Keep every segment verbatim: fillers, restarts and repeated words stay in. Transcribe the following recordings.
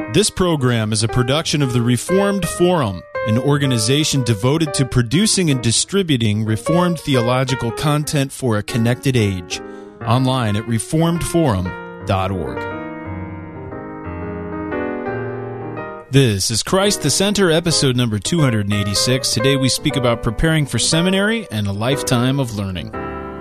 This program is a production of the Reformed Forum, an organization devoted to producing and distributing Reformed theological content for a connected age. Online at reformed forum dot org. This is Christ the Center, episode number two hundred eighty-six. Today we speak about preparing for seminary and a lifetime of learning.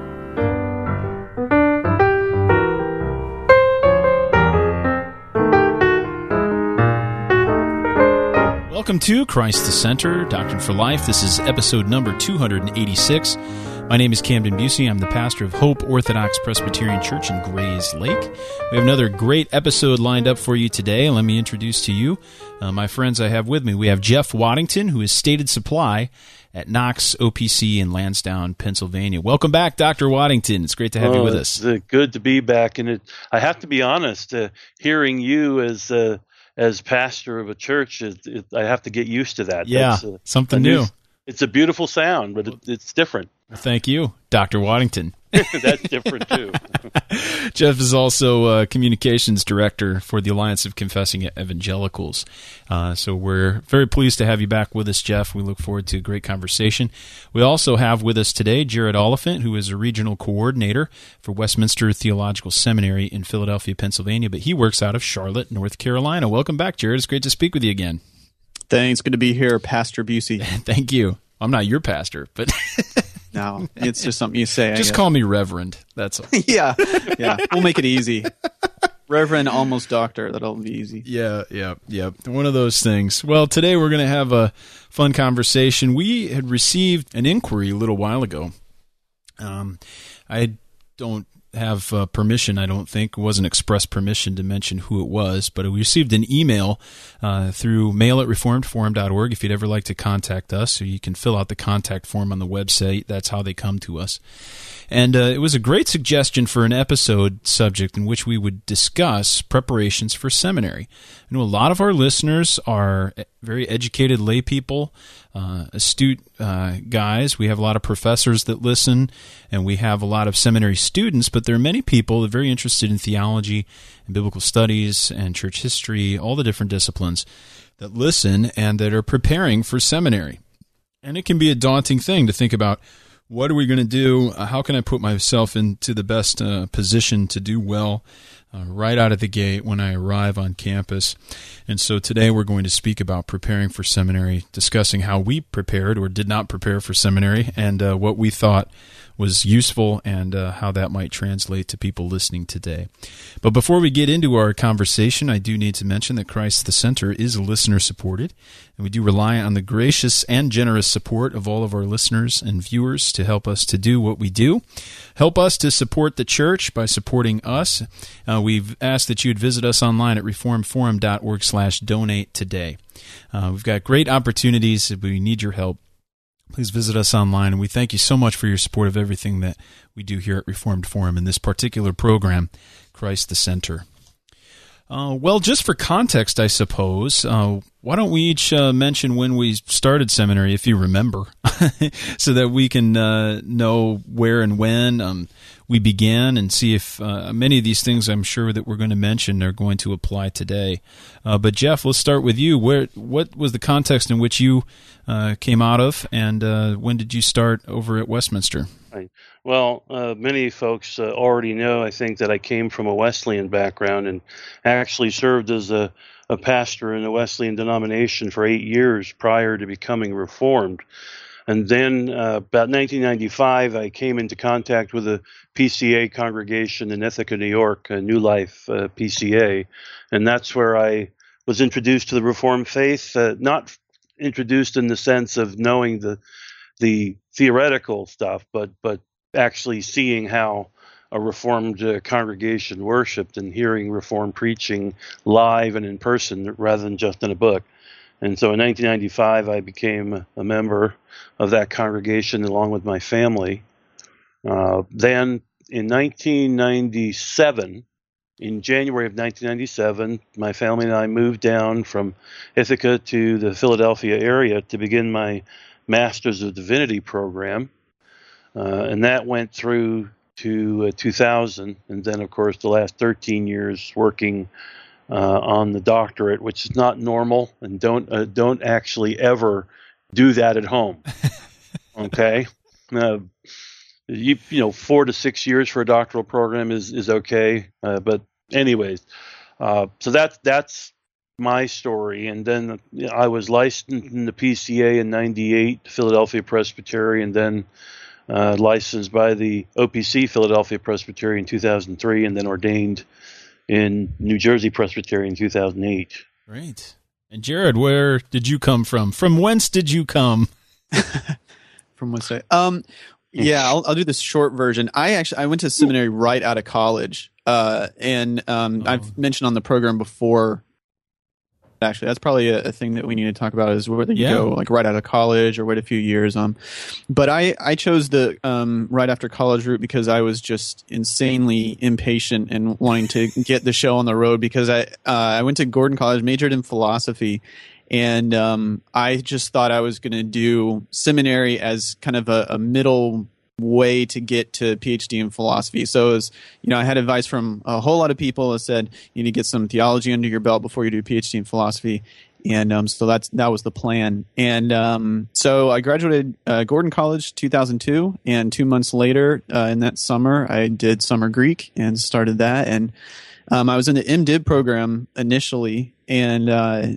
Welcome to Christ the Center, Doctrine for Life. This is episode number two hundred eighty-six. My name is Camden Busey. I'm the pastor of Hope Orthodox Presbyterian Church in Grays Lake. We have another great episode lined up for you today. Let me introduce to you uh, my friends I have with me. We have Jeff Waddington, who is Stated Supply at Knox O P C in Lansdowne, Pennsylvania. Welcome back, Doctor Waddington. It's great to have oh, you with us. It's uh, good to be back. And it, I have to be honest, uh, hearing you as uh, as pastor of a church, it, it, I have to get used to that. Yeah, That's, uh, something new. It's a beautiful sound, but it, it's different. Thank you, Doctor Waddington. That's different, too. Jeff is also uh, communications director for the Alliance of Confessing Evangelicals. Uh, so we're very pleased to have you back with us, Jeff. We look forward to a great conversation. We also have with us today Jared Oliphant, who is a regional coordinator for Westminster Theological Seminary in Philadelphia, Pennsylvania, but he works out of Charlotte, North Carolina. Welcome back, Jared. It's great to speak with you again. Thanks. Good to be here, Pastor Busey. Thank you. I'm not your pastor, but... No, it's just something you say. Just call me Reverend. That's all. yeah, yeah. We'll make it easy. Reverend, almost doctor. That'll be easy. Yeah, yeah, yeah. One of those things. Well, today we're going to have a fun conversation. We had received an inquiry a little while ago. Um, I don't have uh, permission, I don't think. It wasn't express permission to mention who it was, but we received an email uh, through mail at reformed forum dot org if you'd ever like to contact us. So you can fill out the contact form on the website. That's how they come to us. And uh, it was a great suggestion for an episode subject in which we would discuss preparations for seminary. I know a lot of our listeners are very educated lay people, uh, astute uh, guys. We have a lot of professors that listen, and we have a lot of seminary students, but there are many people that are very interested in theology and biblical studies and church history, all the different disciplines that listen and that are preparing for seminary. And it can be a daunting thing to think about, what are we going to do? Uh, how can I put myself into the best uh, position to do well uh, right out of the gate when I arrive on campus? And so today we're going to speak about preparing for seminary, discussing how we prepared or did not prepare for seminary, and uh, what we thought was useful and uh, how that might translate to people listening today. But before we get into our conversation, I do need to mention that Christ the Center is listener-supported, and we do rely on the gracious and generous support of all of our listeners and viewers to help us to do what we do. Help us to support the church by supporting us. Uh, we've asked that you'd visit us online at reformed forum dot org slash donate today. Uh, we've got great opportunities. We need your help. Please visit us online, and we thank you so much for your support of everything that we do here at Reformed Forum in this particular program, Christ the Center. Uh, well, just for context, I suppose, uh, why don't we each uh, mention when we started seminary, if you remember, so that we can uh, know where and when um, we began, and see if uh, many of these things I'm sure that we're going to mention are going to apply today. Uh, but Jeff, let's start with you. Where, what was the context in which you uh, came out of, and uh, when did you start over at Westminster? Right. Well, uh, many folks uh, already know, I think, that I came from a Wesleyan background and actually served as a, a pastor in a Wesleyan denomination for eight years prior to becoming Reformed. And then uh, about nineteen ninety-five, I came into contact with a P C A congregation in Ithaca, New York, a New Life uh, P C A. And that's where I was introduced to the Reformed faith, uh, not introduced in the sense of knowing the the theoretical stuff, but but actually seeing how a Reformed uh, congregation worshipped and hearing Reformed preaching live and in person rather than just in a book. And so in nineteen ninety-five, I became a member of that congregation along with my family. Uh, then in nineteen ninety-seven, in January of nineteen ninety-seven, my family and I moved down from Ithaca to the Philadelphia area to begin my Masters of Divinity program. Uh, and that went through to uh, two thousand. And then, of course, the last thirteen years working uh, on the doctorate, which is not normal, and don't uh, don't actually ever do that at home. Okay, uh, you you know four to six years for a doctoral program is is okay, uh, but anyways, uh, so that's that's my story. And then you know, I was licensed in the P C A in ninety-eight, Philadelphia Presbytery, and then uh, licensed by the O P C Philadelphia Presbytery in two thousand three, and then ordained in New Jersey Presbytery in two thousand eight. Great. And Jared, where did you come from? From whence did you come? From whence? I, um, yeah, I'll, I'll do this short version. I actually I went to seminary right out of college, uh, and um, Oh. I've mentioned on the program before. Actually, that's probably a, a thing that we need to talk about is whether you Yeah. go like right out of college or wait a few years. Um, but I, I chose the um, right after college route because I was just insanely impatient and wanting to get the show on the road because I uh, I went to Gordon College, majored in philosophy, and um, I just thought I was going to do seminary as kind of a, a middle way to get to PhD in philosophy. So it was, you know, I had advice from a whole lot of people that said you need to get some theology under your belt before you do a PhD in philosophy. And um, so that's that was the plan. And um, so I graduated uh, Gordon College two thousand two, and two months later uh, in that summer, I did summer Greek and started that. And um, I was in the MDiv program initially. And uh,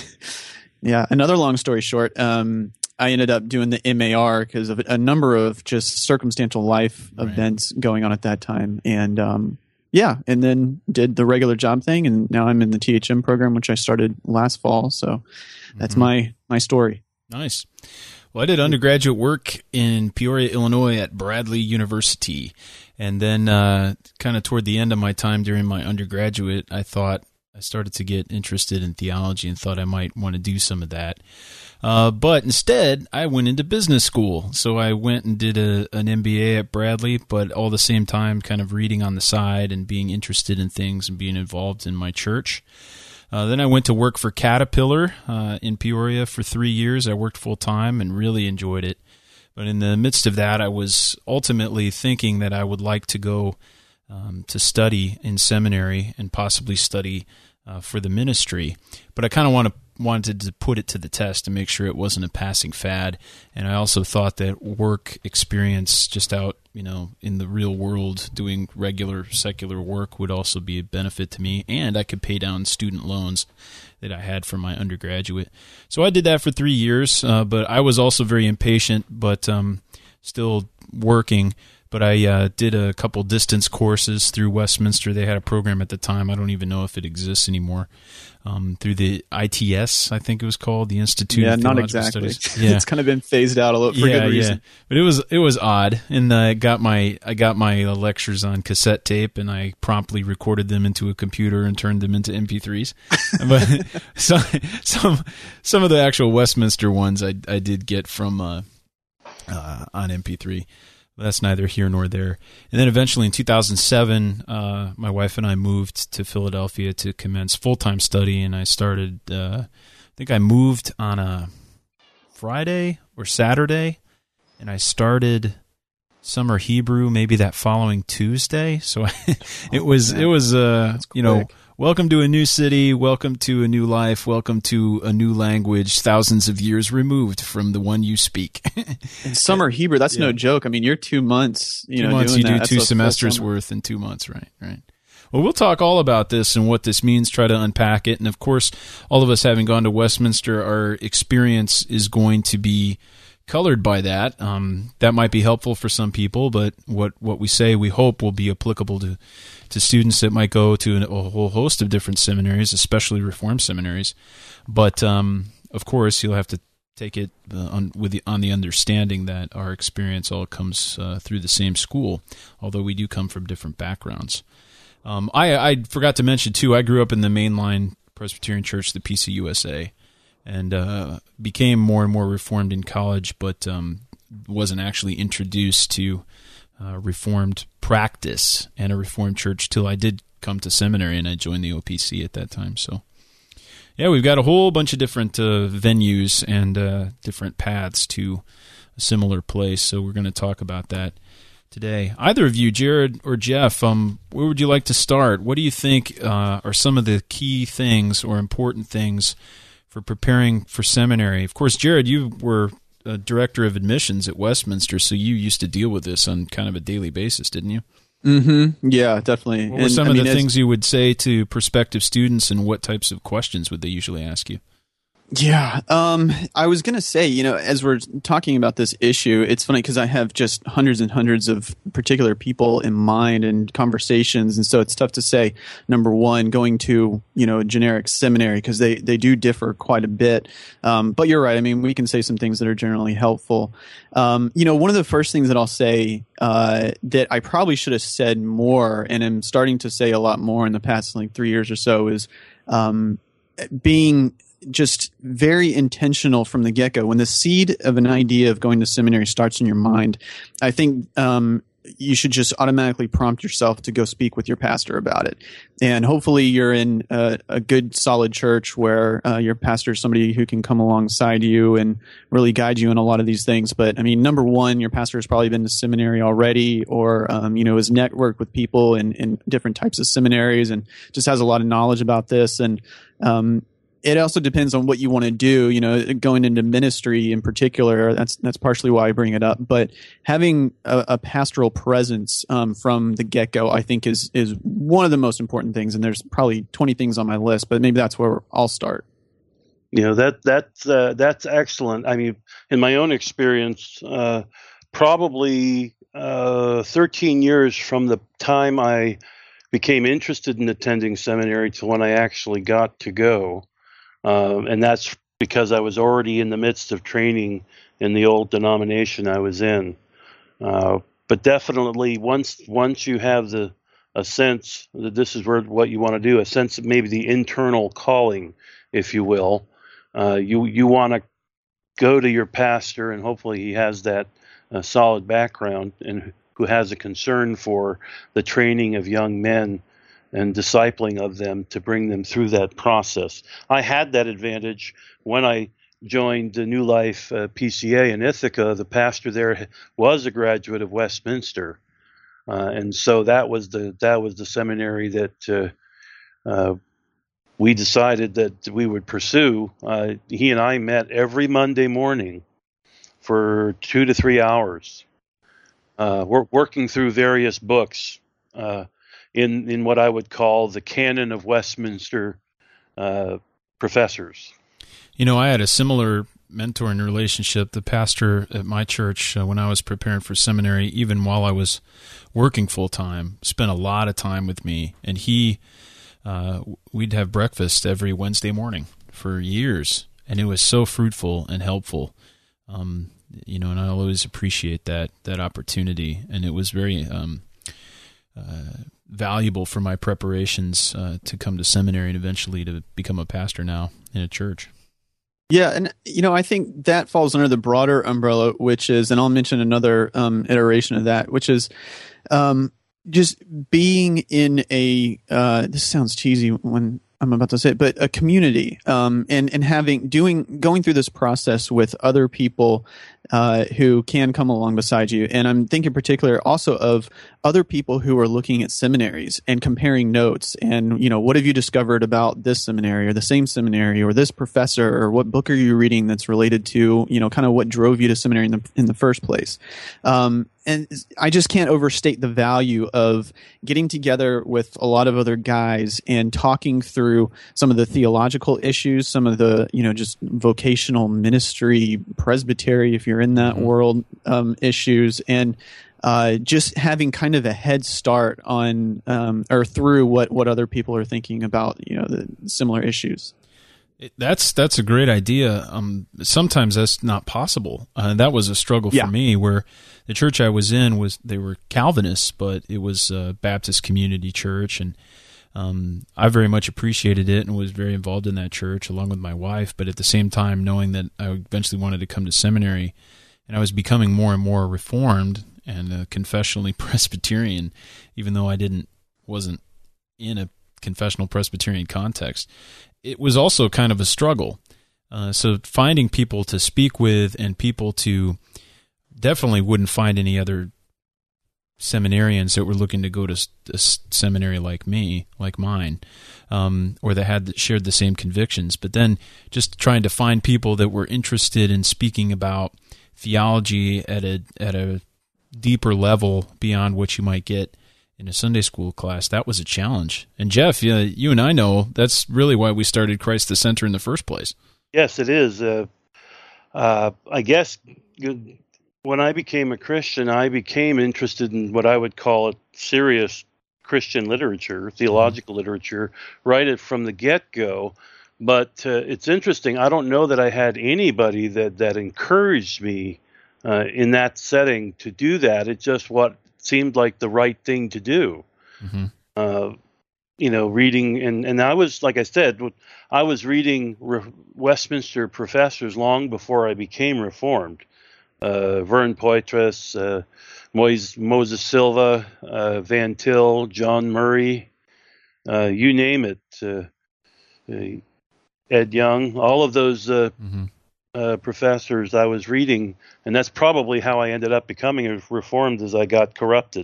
yeah, another long story short, um, I ended up doing the M A R because of a number of just circumstantial life Right. events going on at that time. And um, yeah, and then did the regular job thing. And now I'm in the T H M program, which I started last fall. So that's Mhm. my, my story. Nice. Well, I did undergraduate work in Peoria, Illinois at Bradley University. And then uh, kind of toward the end of my time during my undergraduate, I thought I started to get interested in theology and thought I might want to do some of that. Uh, but instead, I went into business school. So I went and did a, an M B A at Bradley, but all the same time kind of reading on the side and being interested in things and being involved in my church. Uh, then I went to work for Caterpillar uh, in Peoria for three years. I worked full-time and really enjoyed it. But in the midst of that, I was ultimately thinking that I would like to go um, to study in seminary and possibly study uh, for the ministry. But I kind of want to wanted to put it to the test to make sure it wasn't a passing fad. And I also thought that work experience just out, you know, in the real world doing regular secular work would also be a benefit to me, and I could pay down student loans that I had from my undergraduate. So I did that for three years, uh, but I was also very impatient, but um, still working. But I uh, did a couple distance courses through Westminster. They had a program at the time. I don't even know if it exists anymore. Um, through the I T S, I think it was called, the Institute Yeah, of not Theological exactly. Studies. Yeah. It's kind of been phased out a little for yeah, good reason. Yeah. But it was it was odd, and I got my I got my uh, lectures on cassette tape, and I promptly recorded them into a computer and turned them into M P threes. But some some some of the actual Westminster ones I I did get from uh, uh, on M P three. That's neither here nor there. And then eventually in two thousand seven, uh, my wife and I moved to Philadelphia to commence full-time study, and I started, uh, I think I moved on a Friday or Saturday, and I started summer Hebrew maybe that following Tuesday. So it was, it was, uh, you know, welcome to a new city, welcome to a new life, welcome to a new language thousands of years removed from the one you speak. And summer Hebrew, that's Yeah. no joke. I mean, you're two months, you two know, months, doing you that. do That's two a full semesters summer. worth in two months, right? Right. Well, we'll talk all about this and what this means, try to unpack it. And of course, all of us having gone to Westminster, our experience is going to be colored by that. Um, that might be helpful for some people, but what, what we say, we hope will be applicable to, to students that might go to an, a whole host of different seminaries, especially Reformed seminaries. But, um, of course, you'll have to take it uh, on, with the, on the understanding that our experience all comes uh, through the same school, although we do come from different backgrounds. Um, I, I forgot to mention, too, I grew up in the mainline Presbyterian Church, the P C U S A, and uh, became more and more Reformed in college, but um, wasn't actually introduced to uh, Reformed practice and a Reformed church till I did come to seminary, and I joined the O P C at that time. So, yeah, we've got a whole bunch of different uh, venues and uh, different paths to a similar place, so we're going to talk about that today. Either of you, Jared or Jeff, um, where would you like to start? What do you think uh, are some of the key things or important things for preparing for seminary? Of course, Jared, you were a director of admissions at Westminster, so you used to deal with this on kind of a daily basis, didn't you? Mm-hmm. Yeah, definitely. What were and, some I of mean, the as, things you would say to prospective students, and what types of questions would they usually ask you? Yeah, um, I was going to say, you know, as we're talking about this issue, it's funny because I have just hundreds and hundreds of particular people in mind and conversations. And so it's tough to say, number one, going to, you know, a generic seminary, because they, they do differ quite a bit. Um, but you're right. I mean, we can say some things that are generally helpful. Um, you know, one of the first things that I'll say uh, that I probably should have said more, and I'm starting to say a lot more in the past like three years or so, is um, being just very intentional from the get-go. When the seed of an idea of going to seminary starts in your mind, I think um, you should just automatically prompt yourself to go speak with your pastor about it. And hopefully you're in a, a good, solid church where uh, your pastor is somebody who can come alongside you and really guide you in a lot of these things. But, I mean, number one, your pastor has probably been to seminary already, or, um, you know, has networked with people in, in different types of seminaries and just has a lot of knowledge about this. And um it also depends on what you want to do, you know, going into ministry in particular. That's that's partially why I bring it up. But having a, a pastoral presence um, from the get-go, I think, is is one of the most important things. And there's probably twenty things on my list, but maybe that's where I'll start. You know, that that's uh, that's excellent. I mean, in my own experience, uh, probably uh, thirteen years from the time I became interested in attending seminary to when I actually got to go. Um, and that's because I was already in the midst of training in the old denomination I was in. Uh, but definitely, once once you have the a sense that this is where, what you want to do, a sense of maybe the internal calling, if you will, uh, you you want to go to your pastor, and hopefully he has that uh, solid background and who has a concern for the training of young men and discipling of them to bring them through that process. I had that advantage when I joined the New Life uh, P C A in Ithaca. The pastor there was a graduate of Westminster, uh, and so that was the that was the seminary that uh, uh, we decided that we would pursue. Uh, he and I met every Monday morning for two to three hours. Uh, we're working through various books. Uh, in in what I would call the canon of Westminster uh, professors. You know, I had a similar mentoring relationship. The pastor at my church, uh, when I was preparing for seminary, even while I was working full-time, spent a lot of time with me. And he, uh, we'd have breakfast every Wednesday morning for years. And it was so fruitful and helpful. Um, you know, and I always appreciate that that opportunity. And it was very um, uh, valuable for my preparations uh, to come to seminary and eventually to become a pastor now in a church. Yeah, and you know, I think that falls under the broader umbrella, which is, and I'll mention another um, iteration of that, which is um, just being in a. Uh, this sounds cheesy when I'm about to say it, but a community, um, and and having doing going through this process with other people uh, who can come along beside you. And I'm thinking in particular also of other people who are looking at seminaries and comparing notes. And, you know, what have you discovered about this seminary or the same seminary or this professor, or what book are you reading that's related to, you know, kind of what drove you to seminary in the in the first place? Um, and I just can't overstate the value of getting together with a lot of other guys and talking through some of the theological issues, some of the, you know, just vocational ministry, presbytery, if you're in that mm-hmm. world, um, issues, and uh, just having kind of a head start on um, or through what, what other people are thinking about, you know, the similar issues. It, that's that's a great idea. Um, sometimes that's not possible. Uh, that was a struggle for yeah. me, where the church I was in was they were Calvinists, but it was a Baptist community church, and um, I very much appreciated it and was very involved in that church along with my wife. But at the same time, knowing that I eventually wanted to come to seminary, and I was becoming more and more Reformed and uh, confessionally Presbyterian, even though I didn't wasn't in a confessional Presbyterian context. It was also kind of a struggle. Uh, so finding people to speak with and people to definitely wouldn't find any other seminarians that were looking to go to a seminary like me, like mine, um, or that had shared the same convictions. But then just trying to find people that were interested in speaking about theology at a at a deeper level beyond what you might get in a Sunday school class, that was a challenge. And Jeff, you, you and I know that's really why we started Christ the Center in the first place. Yes, it is. Uh, uh, I guess when I became a Christian, I became interested in what I would call a serious Christian literature, theological mm-hmm. literature, right from the get-go. But uh, it's interesting. I don't know that I had anybody that, that encouraged me uh, in that setting to do that. It's just what seemed like the right thing to do. Mm-hmm. Uh, you know, reading, and, and I was, like I said, I was reading Re- Westminster professors long before I became Reformed. Uh, Vern Poitras, uh, Moise, Moses Silva, uh, Van Til, John Murray, uh, you name it, uh, uh, Ed Young, all of those uh, mm-hmm. uh, professors I was reading, and that's probably how I ended up becoming a Reformed as I got corrupted.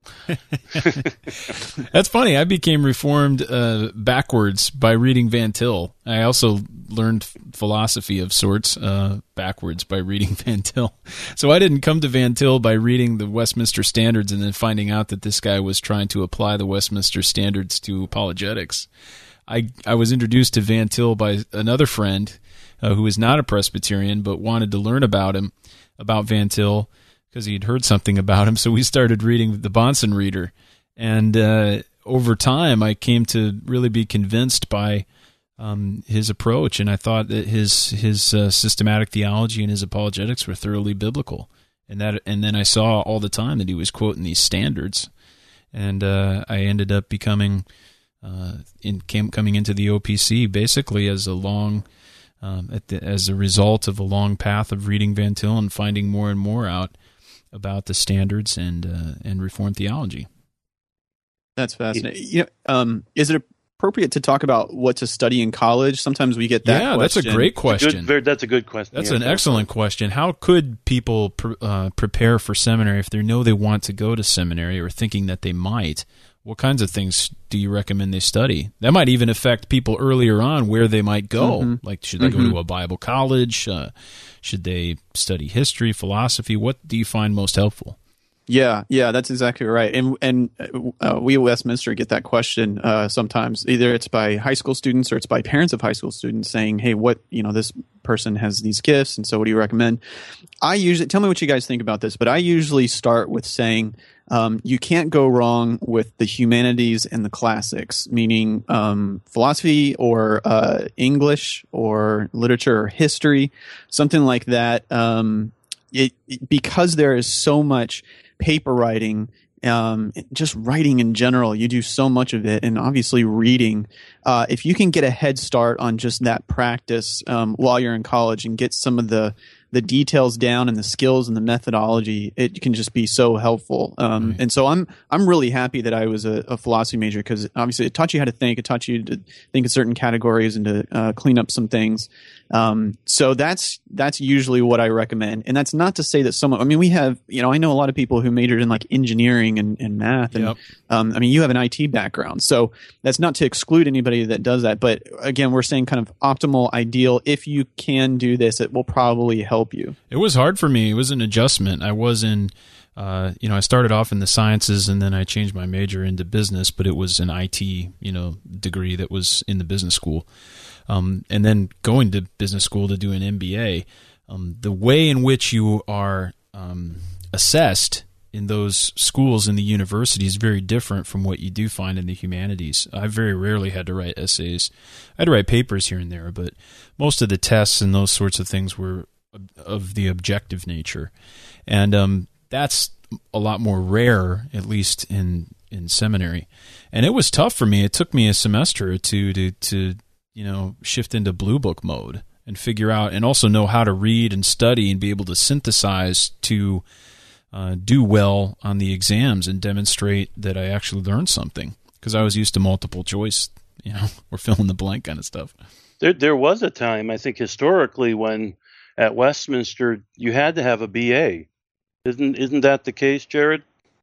That's funny. I became Reformed uh, backwards by reading Van Til. I also learned philosophy of sorts uh, backwards by reading Van Til. So I didn't come to Van Til by reading the Westminster Standards and then finding out that this guy was trying to apply the Westminster Standards to apologetics. I, I was introduced to Van Til by another friend uh, who was not a Presbyterian but wanted to learn about him, about Van Til, because he'd heard something about him. So we started reading the Bahnsen Reader. And uh, over time, I came to really be convinced by um, his approach. And I thought that his his uh, systematic theology and his apologetics were thoroughly biblical. And that, and then I saw all the time that he was quoting these standards. And uh, I ended up becoming, uh, in came, coming into the O P C basically as a long, um, at the, as a result of a long path of reading Van Til and finding more and more out about the standards and uh, and Reformed theology. That's fascinating. You know, um, is it appropriate to talk about what to study in college? Sometimes we get that yeah, question. that's a great question. Good, that's a good question. That's yeah, an excellent question. How could people pr- uh, prepare for seminary if they know they want to go to seminary or thinking that they might? What kinds of things do you recommend they study? That might even affect people earlier on where they might go. Mm-hmm. Like, should they mm-hmm. go to a Bible college? Uh, should they study history, philosophy? What do you find most helpful? Yeah, yeah, that's exactly right. And and uh, we at Westminster get that question uh, sometimes. Either it's by high school students or it's by parents of high school students saying, "Hey, what you know, this person has these gifts, and so what do you recommend?" I usually tell me what you guys think about this, but I usually start with saying um, you can't go wrong with the humanities and the classics, meaning um, philosophy or uh, English or literature or history, something like that. Um, it, it, because there is so much paper writing, um, just writing in general, you do so much of it, and obviously reading. Uh, if you can get a head start on just that practice um, while you're in college and get some of the the details down and the skills and the methodology, it can just be so helpful. Um, right. And so I'm I'm really happy that I was a, a philosophy major, because obviously it taught you how to think, it taught you to think in certain categories and to uh, clean up some things. Um, so that's that's usually what I recommend. And that's not to say that someone, I mean, we have, you know, I know a lot of people who majored in like engineering and, and math. And yep. um, I mean, you have an I T background. So that's not to exclude anybody that does that. But again, we're saying kind of optimal, ideal. If you can do this, it will probably help you. It was hard for me. It was an adjustment. I was in, uh, you know, I started off in the sciences and then I changed my major into business, but it was an I T, you know, degree that was in the business school. Um, and then going to business school to do an M B A, um, the way in which you are um, assessed in those schools and the university is very different from what you do find in the humanities. I very rarely had to write essays. I had to write papers here and there, but most of the tests and those sorts of things were of the objective nature. And um, that's a lot more rare, at least in, in seminary. And it was tough for me. It took me a semester or two to, to you know, shift into blue book mode and figure out, and also know how to read and study and be able to synthesize to uh, do well on the exams and demonstrate that I actually learned something, because I was used to multiple choice, you know, or fill in the blank kind of stuff. There, there was a time, I think, historically when at Westminster you had to have a B A. Isn't isn't that the case, Jared?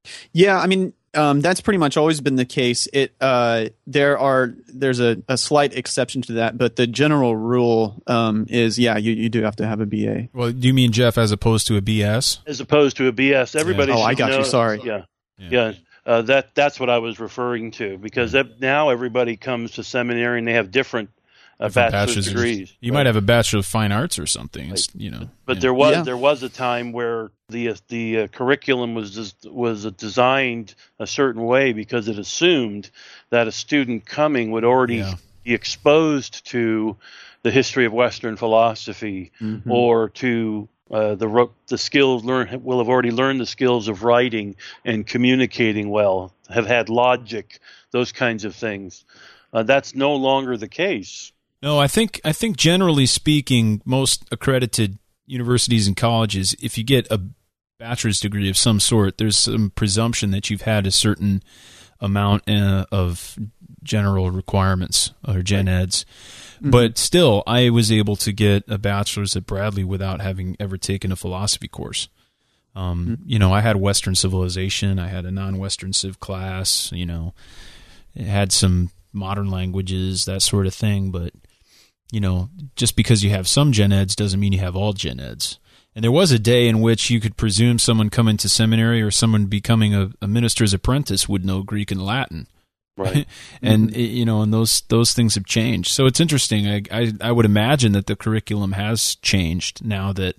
Yeah, I mean, um, that's pretty much always been the case. It uh, there are there's a, a slight exception to that, but the general rule um, is yeah, you, you do have to have a B A. Well, do you mean, Jeff, as opposed to a B S? As opposed to a B S, everybody. Yeah. Oh, should I got know, you. Sorry. Yeah, Yeah. yeah. Uh, that that's what I was referring to, because that, now everybody comes to seminary and they have different, uh, Different bachelor's, degrees. You right? might have a Bachelor of Fine Arts or something. It's, you know, But yeah. there was Yeah. there was a time where the uh, the uh, curriculum was des- was designed a certain way because it assumed that a student coming would already Yeah. be exposed to the history of Western philosophy, Mhm. or to uh, the ro- the skills learn will have already learned the skills of writing and communicating well, have had logic, those kinds of things. Uh, that's no longer the case. No, I think I think generally speaking, most accredited universities and colleges, if you get a bachelor's degree of some sort, there's some presumption that you've had a certain amount uh, of general requirements or gen eds. Mm-hmm. But still, I was able to get a bachelor's at Bradley without having ever taken a philosophy course. Um, mm-hmm. You know, I had Western civilization, I had a non-Western civ class, you know, it had some modern languages, that sort of thing, but you know, just because you have some gen eds doesn't mean you have all gen eds. And there was a day in which you could presume someone coming to seminary or someone becoming a, a minister's apprentice would know Greek and Latin. Right. and, mm-hmm. you know, and those those things have changed. So it's interesting. I, I, I would imagine that the curriculum has changed now that,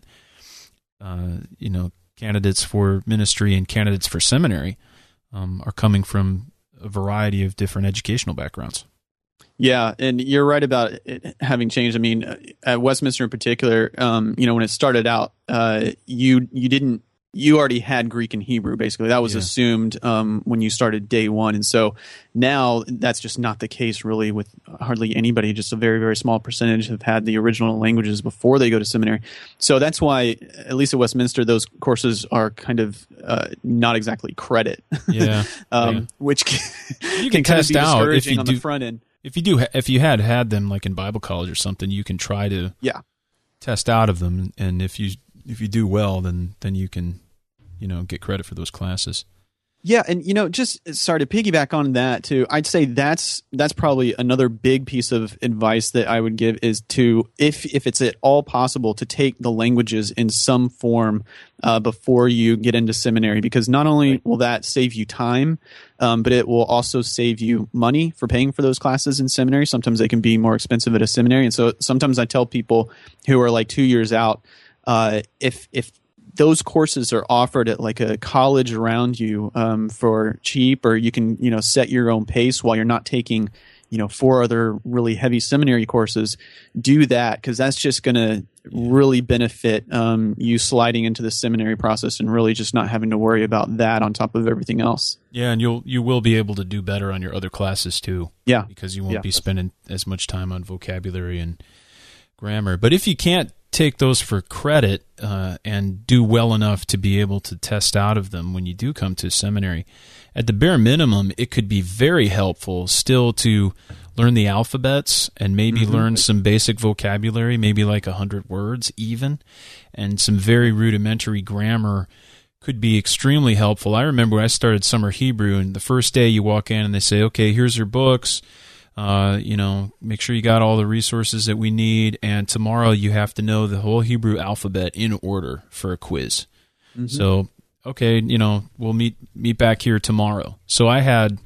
uh, you know, candidates for ministry and candidates for seminary um, are coming from a variety of different educational backgrounds. Yeah, and you're right about it having changed. I mean, at Westminster in particular, um, you know, when it started out, uh, you you didn't you already had Greek and Hebrew. Basically, that was yeah. assumed um, when you started day one, and so now that's just not the case. Really, with hardly anybody, just a very very small percentage have had the original languages before they go to seminary. So that's why, at least at Westminster, those courses are kind of uh, not exactly credit. Yeah, um, yeah. which can, you can, can kind test of be out if discouraging you on do. the front end. If you do, if you had had them like in Bible college or something, you can try to yeah. test out of them, and if you if you do well, then then you can, you know, get credit for those classes. Yeah, and you know, just sorry to piggyback on that too. I'd say that's that's probably another big piece of advice that I would give is to, if if it's at all possible, to take the languages in some form uh, before you get into seminary, because not only will that save you time, um, but it will also save you money for paying for those classes in seminary. Sometimes they can be more expensive at a seminary, and so sometimes I tell people who are like two years out, uh, if if those courses are offered at like a college around you um, for cheap, or you can, you know, set your own pace while you're not taking, you know, four other really heavy seminary courses. Do that, because that's just going to really benefit um, you sliding into the seminary process and really just not having to worry about that on top of everything else. Yeah, and you'll you will be able to do better on your other classes too. Yeah, because you won't yeah. be spending as much time on vocabulary and grammar. But if you can't take those for credit uh, and do well enough to be able to test out of them when you do come to seminary, at the bare minimum, it could be very helpful still to learn the alphabets and maybe mm-hmm. learn some basic vocabulary, maybe like a hundred words even, and some very rudimentary grammar could be extremely helpful. I remember when I started summer Hebrew, and the first day you walk in and they say, okay, here's your books. Uh, you know, make sure you got all the resources that we need, and tomorrow you have to know the whole Hebrew alphabet in order for a quiz. Mm-hmm. So, okay, you know, we'll meet meet back here tomorrow. So I had,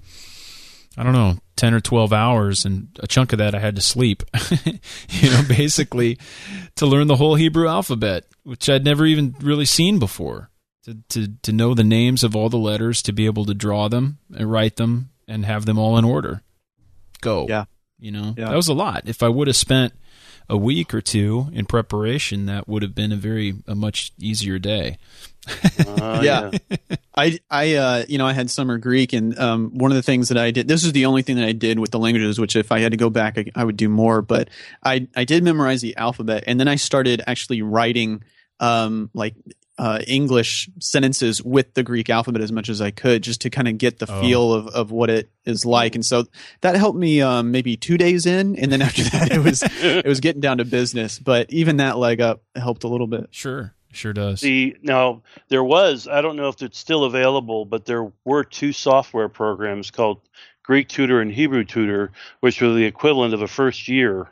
I don't know, ten or twelve hours, and a chunk of that I had to sleep, you know, basically to learn the whole Hebrew alphabet, which I'd never even really seen before, to, to, to know the names of all the letters, to be able to draw them and write them and have them all in order. Go. Yeah. You know, yeah. that was a lot. If I would have spent a week or two in preparation, that would have been a very, a much easier day. uh, yeah. yeah. I, I, uh, you know, I had summer Greek, and um, one of the things that I did, this is the only thing that I did with the languages, which if I had to go back, I, I would do more, but I, I did memorize the alphabet, and then I started actually writing, um, like, Uh, English sentences with the Greek alphabet as much as I could, just to kind of get the oh. feel of, of what it is like. And so that helped me um, maybe two days in, and then after that it was it was getting down to business. But even that leg up helped a little bit. Sure, Sure does. The now there was, I don't know if it's still available, but there were two software programs called Greek Tutor and Hebrew Tutor, which were the equivalent of a first year.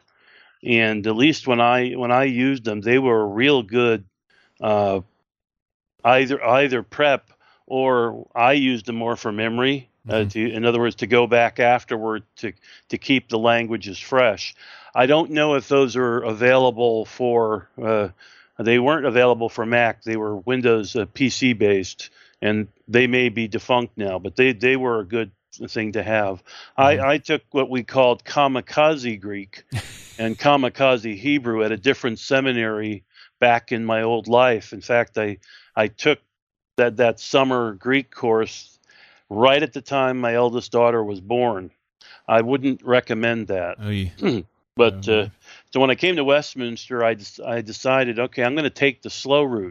And at least when I when I used them, they were real good. Uh, either either prep, or I used them more for memory. Mm-hmm. Uh, to, in other words, to go back afterward to to keep the languages fresh. I don't know if those are available for. Uh, they weren't available for Mac. They were Windows uh, P C based, and they may be defunct now. But they, they were a good thing to have. Mm-hmm. I, I took what we called Kamikaze Greek and Kamikaze Hebrew at a different seminary back in my old life. In fact, I I took that that summer Greek course right at the time my eldest daughter was born. I wouldn't recommend that. Oh, yeah. But uh, so when I came to Westminster, I, I decided, okay, I'm going to take the slow route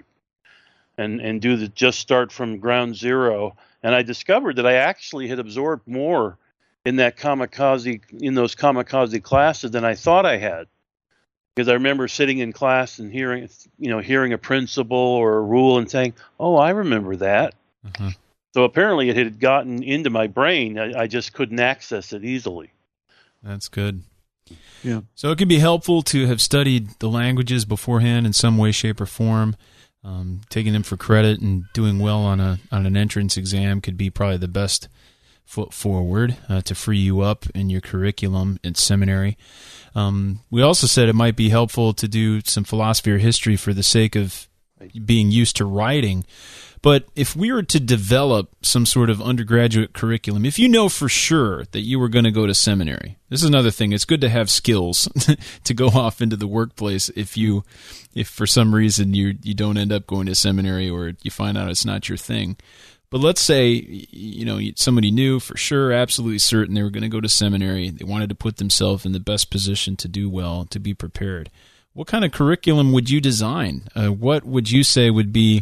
and, and do the just start from ground zero. And I discovered that I actually had absorbed more in that kamikaze in those kamikaze classes than I thought I had. Because I remember sitting in class and hearing, you know, hearing a principle or a rule and saying, "Oh, I remember that." Uh-huh. So apparently, it had gotten into my brain. I, I just couldn't access it easily. That's good. Yeah. So it can be helpful to have studied the languages beforehand in some way, shape, or form. Um, taking them for credit and doing well on a on an entrance exam could be probably the best foot forward uh, to free you up in your curriculum in seminary. Um, we also said it might be helpful to do some philosophy or history for the sake of being used to writing. But if we were to develop some sort of undergraduate curriculum, if you know for sure that you were going to go to seminary, this is another thing. It's good to have skills to go off into the workplace if you, if for some reason you you don't end up going to seminary or you find out it's not your thing. But let's say, you know, somebody knew for sure, absolutely certain they were going to go to seminary. They wanted to put themselves in the best position to do well, to be prepared. What kind of curriculum would you design? Uh, what would you say would be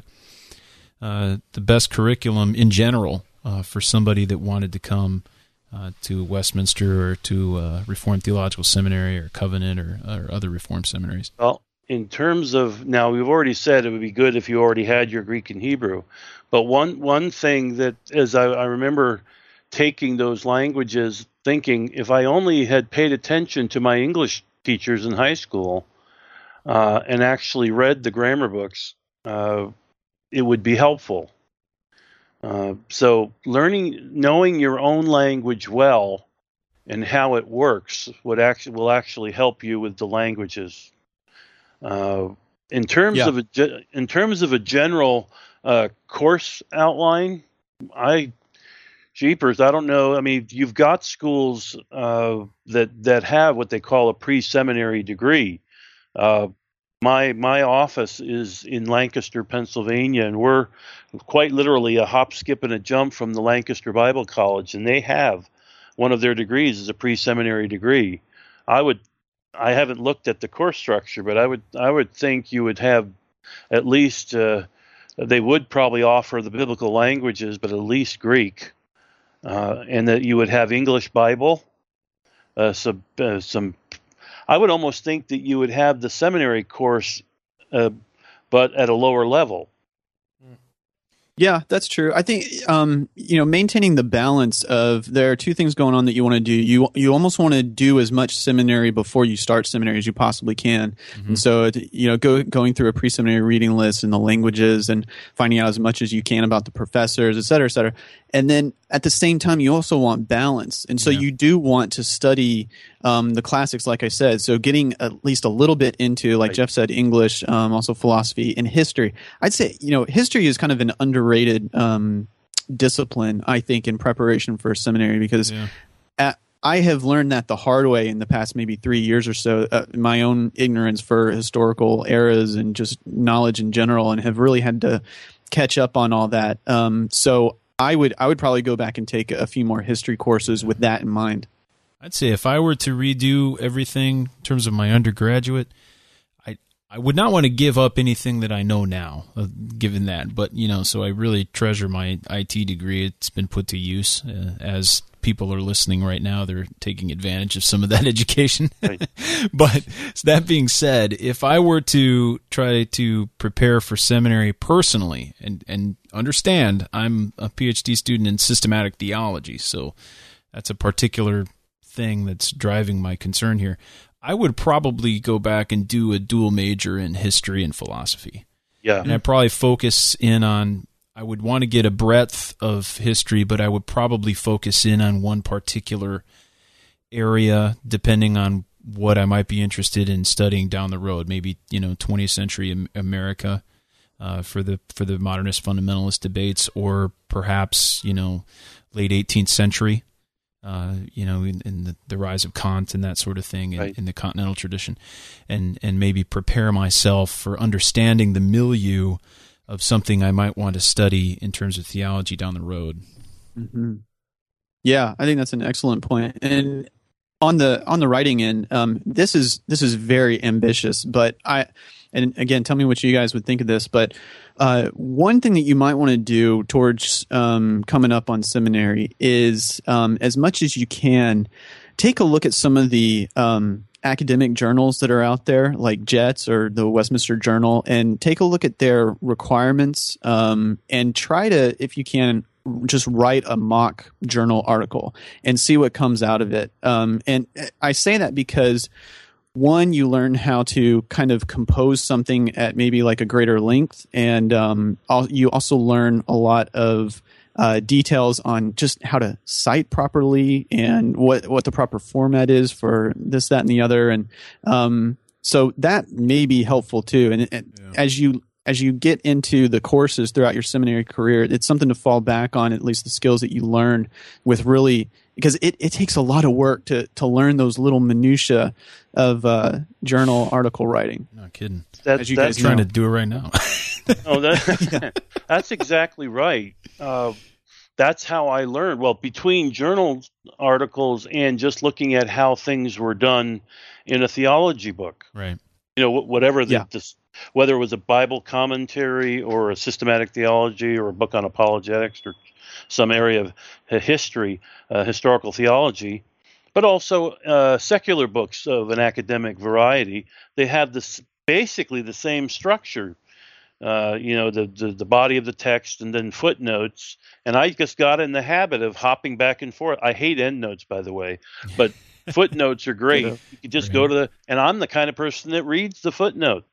Uh, the best curriculum in general uh, for somebody that wanted to come uh, to Westminster or to uh, Reformed Theological Seminary or Covenant or, or other Reformed seminaries? Well, in terms of, now we've already said it would be good if you already had your Greek and Hebrew, but one one thing that, as I, I remember taking those languages, thinking if I only had paid attention to my English teachers in high school uh, and actually read the grammar books, uh, it would be helpful. Uh, so learning, knowing your own language well and how it works would actually will actually help you with the languages. Uh, in terms yeah. of a in terms of a general uh, course outline, I jeepers, I don't know. I mean, you've got schools uh, that that have what they call a pre-seminary degree. Uh, My my office is in Lancaster, Pennsylvania, and we're quite literally a hop, skip, and a jump from the Lancaster Bible College, and they have one of their degrees is a pre-seminary degree. I would, I haven't looked at the course structure, but I would I would think you would have at least uh, they would probably offer the biblical languages, but at least Greek, uh, and that you would have English Bible, uh, some uh, some. I would almost think that you would have the seminary course, uh, but at a lower level. Yeah, that's true. I think um, you know, maintaining the balance of there are two things going on that you want to do. You you almost want to do as much seminary before you start seminary as you possibly can. Mm-hmm. And so you know, go, going through a pre-seminary reading list and the languages and finding out as much as you can about the professors, et cetera, et cetera. And then at the same time, you also want balance. And so yeah. you do want to study um, the classics, like I said. So getting at least a little bit into, like right. Jeff said, English, um, also philosophy and history. I'd say, you know, history is kind of an underrated um, discipline, I think, in preparation for seminary because yeah. at, I have learned that the hard way in the past maybe three years or so, uh, my own ignorance for historical eras and just knowledge in general, and have really had to catch up on all that. Um, so I would I would probably go back and take a few more history courses with that in mind. I'd say if I were to redo everything in terms of my undergraduate, I I would not want to give up anything that I know now, uh, given that. But, you know, so I really treasure my I T degree. It's been put to use uh, as people are listening right now, they're taking advantage of some of that education. Right. But that being said, if I were to try to prepare for seminary personally, and, and understand I'm a PhD student in systematic theology, so that's a particular thing that's driving my concern here, I would probably go back and do a dual major in history and philosophy. Yeah. And I'd probably focus in on, I would want to get a breadth of history, but I would probably focus in on one particular area, depending on what I might be interested in studying down the road. Maybe, you know, twentieth century America uh, for the for the modernist fundamentalist debates, or perhaps, you know, late eighteenth century. Uh, you know, in, in the, the rise of Kant and that sort of thing in, right. in the continental tradition, and and maybe prepare myself for understanding the milieu of something I might want to study in terms of theology down the road. Mm-hmm. Yeah, I think that's an excellent point. And on the on the writing end, um, this is this is very ambitious. But I, and again, tell me what you guys would think of this. But uh, one thing that you might want to do towards um, coming up on seminary is, um, as much as you can, take a look at some of the um, academic journals that are out there, like JETS or the Westminster Journal, and take a look at their requirements um, and try to, if you can, just write a mock journal article and see what comes out of it. Um, and I say that because, one, you learn how to kind of compose something at maybe like a greater length, and um, you also learn a lot of uh, details on just how to cite properly and what what the proper format is for this, that, and the other. And um, so that may be helpful too. And, and yeah. as you as you get into the courses throughout your seminary career, it's something to fall back on, at least the skills that you learn with really, because it, it takes a lot of work to, to learn those little minutia of uh, journal article writing. Not kidding. That, As you guys trying to do it right now. Oh, that, yeah. That's exactly right. Uh, that's how I learned. Well, between journal articles and just looking at how things were done in a theology book. Right. You know, whatever the, yeah. the whether it was a Bible commentary or a systematic theology or a book on apologetics or some area of history, uh, historical theology, but also uh, secular books of an academic variety. They have this basically the same structure, uh, you know, the, the the body of the text and then footnotes. And I just got in the habit of hopping back and forth. I hate endnotes, by the way, but footnotes are great. You can just go to the, and I'm the kind of person that reads the footnote.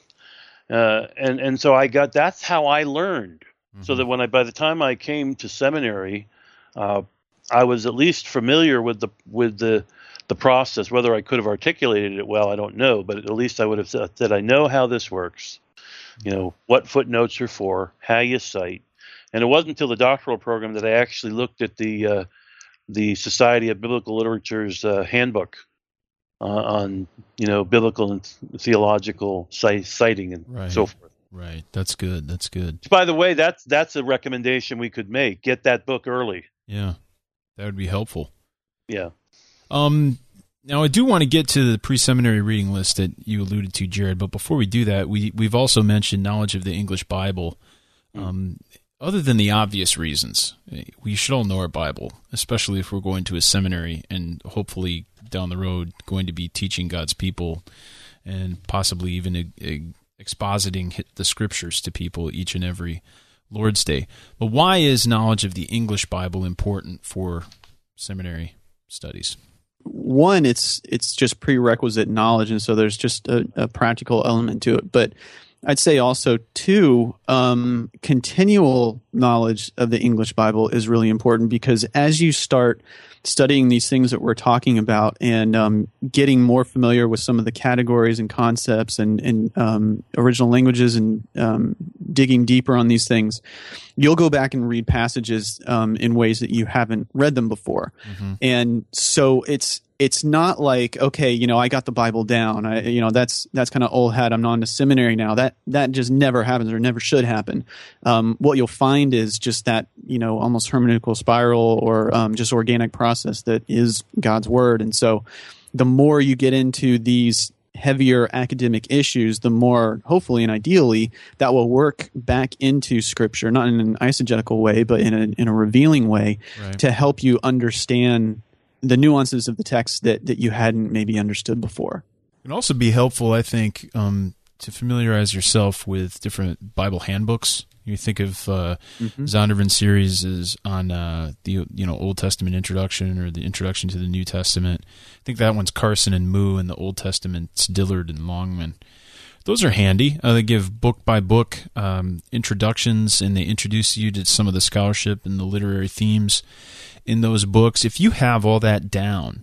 Uh, and, and so I got, that's how I learned. Mm-hmm. So that when I, by the time I came to seminary, uh, I was at least familiar with the, with the, the process. Whether I could have articulated it well, I don't know, but at least I would have said that I know how this works, you know, what footnotes are for, how you cite. And it wasn't until the doctoral program that I actually looked at the, uh, the Society of Biblical Literature's uh, handbook uh, on, you know, biblical and theological citing and right. so forth. Right. That's good. That's good. By the way, that's that's a recommendation we could make. Get that book early. Yeah, that would be helpful. Yeah. Um. Now, I do want to get to the pre-seminary reading list that you alluded to, Jared. But before we do that, we we've also mentioned knowledge of the English Bible. Um. Other than the obvious reasons, we should all know our Bible, especially if we're going to a seminary and hopefully down the road going to be teaching God's people and possibly even a, a expositing the Scriptures to people each and every Lord's Day. But why is knowledge of the English Bible important for seminary studies? One, it's it's just prerequisite knowledge, and so there's just a, a practical element to it. But I'd say also, two, um, continual knowledge of the English Bible is really important, because as you start studying these things that we're talking about and um, getting more familiar with some of the categories and concepts and, and um, original languages and um, digging deeper on these things, you'll go back and read passages um, in ways that you haven't read them before. Mm-hmm. And so it's it's not like, okay, you know, I got the Bible down. I, you know, that's that's kind of old hat. I'm on to seminary now. That that just never happens, or never should happen. Um, what you'll find is just that, you know, almost hermeneutical spiral, or um, just organic process that is God's Word. And so the more you get into these heavier academic issues, the more, hopefully and ideally, that will work back into Scripture, not in an eisegetical way, but in a, in a revealing way, right, to help you understand the nuances of the text that, that you hadn't maybe understood before. It can also be helpful, I think, um, to familiarize yourself with different Bible handbooks. You think of uh, mm-hmm. Zondervan series is on uh, the you know Old Testament introduction or the introduction to the New Testament. I think that one's Carson and Moo, and the Old Testament's Dillard and Longman. Those are handy. Uh, they give book by book um, introductions, and they introduce you to some of the scholarship and the literary themes in those books. If you have all that down,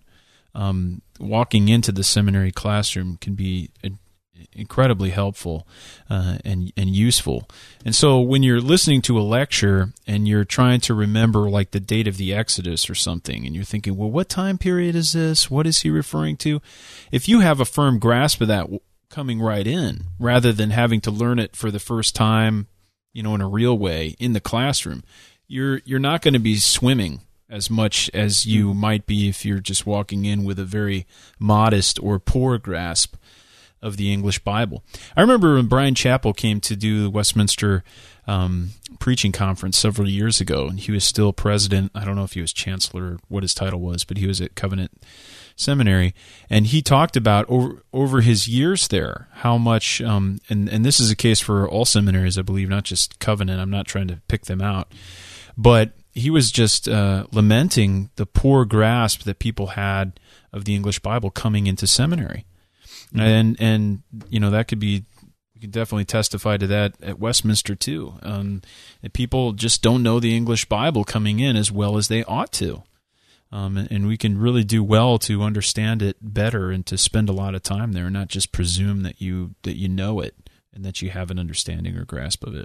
um, walking into the seminary classroom can be a incredibly helpful uh, and and useful. And so when you're listening to a lecture and you're trying to remember like the date of the Exodus or something, and you're thinking, well, what time period is this? What is he referring to? If you have a firm grasp of that coming right in, rather than having to learn it for the first time, you know, in a real way in the classroom, you're you're not going to be swimming as much as you might be if you're just walking in with a very modest or poor grasp of the English Bible. I remember when Brian Chappell came to do the Westminster um, preaching conference several years ago, and he was still president. I don't know if he was chancellor or what his title was, but he was at Covenant Seminary, and he talked about over over his years there how much, um, and, and this is a case for all seminaries, I believe, not just Covenant. I'm not trying to pick them out, but he was just uh, lamenting the poor grasp that people had of the English Bible coming into seminary. And, and you know, that could be, we could definitely testify to that at Westminster too. Um, that people just don't know the English Bible coming in as well as they ought to. Um, and, and we can really do well to understand it better and to spend a lot of time there and not just presume that you, that you know it and that you have an understanding or grasp of it.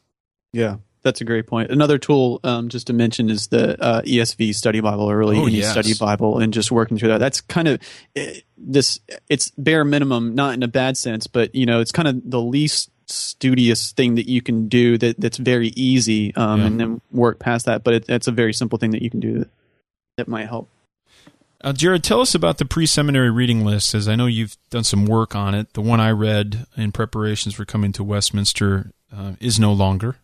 Yeah. That's a great point. Another tool, um, just to mention, is the uh, E S V Study Bible, or really oh, any yes. study Bible, and just working through that. That's kind of it, this. It's bare minimum, not in a bad sense, but you know, it's kind of the least studious thing that you can do. That that's very easy, um, yeah. and then work past that. But it, it's a very simple thing that you can do that, that might help. Uh, Jared, tell us about the pre-seminary reading list, as I know you've done some work on it. The one I read in preparations for coming to Westminster uh, is no longer,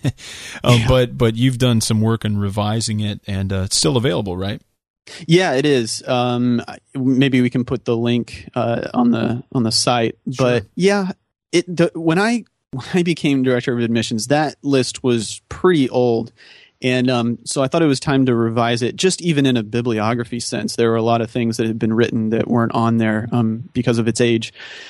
uh, yeah. but but you've done some work in revising it, and uh, it's still available, right? Yeah, it is. Um, maybe we can put the link uh, on the on the site. Sure. But yeah, it the, when I when I became director of admissions, that list was pretty old. And um, so I thought it was time to revise it, just even in a bibliography sense. There were a lot of things that had been written that weren't on there um, because of its age.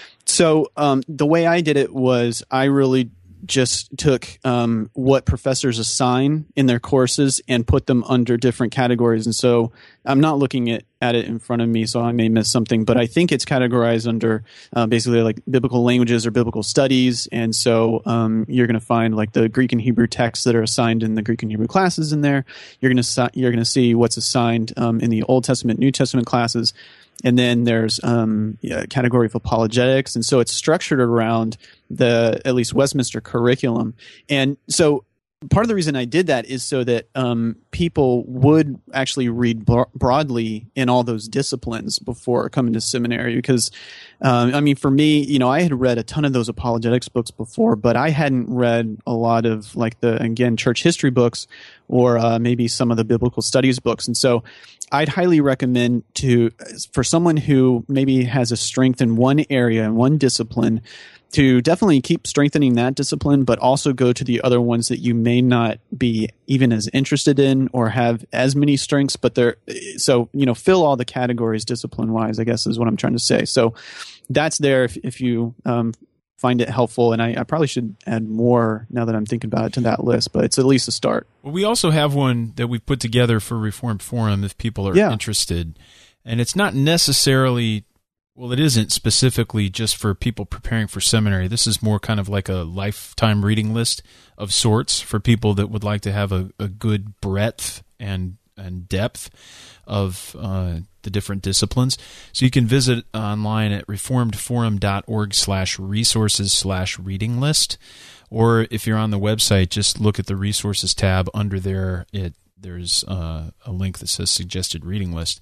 So um, the way I did it was I really just took um, what professors assign in their courses and put them under different categories. And so I'm not looking at, at it in front of me, so I may miss something, but I think it's categorized under uh, basically like biblical languages or biblical studies. And so um, you're going to find like the Greek and Hebrew texts that are assigned in the Greek and Hebrew classes in there. You're going to you're going to see what's assigned um, in the Old Testament, New Testament classes. And then there's um, yeah, a category of apologetics. And so it's structured around the, at least Westminster curriculum. And so part of the reason I did that is so that um, people would actually read bro- broadly in all those disciplines before coming to seminary. Because, um, I mean, for me, you know, I had read a ton of those apologetics books before, but I hadn't read a lot of like the, again, church history books or uh, maybe some of the biblical studies books. And so I'd highly recommend to, for someone who maybe has a strength in one area and one discipline, to definitely keep strengthening that discipline, but also go to the other ones that you may not be even as interested in or have as many strengths, but they're, so, you know, fill all the categories discipline wise, I guess is what I'm trying to say. So that's there if, if you um, find it helpful. And I, I probably should add more now that I'm thinking about it to that list, but it's at least a start. Well, we also have one that we've put together for Reformed Forum if people are yeah. interested. And it's not necessarily, well, it isn't specifically just for people preparing for seminary. This is more kind of like a lifetime reading list of sorts for people that would like to have a, a good breadth and and depth of uh, the different disciplines. So you can visit online at reformedforum.org slash resources slash reading list. Or if you're on the website, just look at the resources tab under there. It there's uh, a link that says suggested reading list.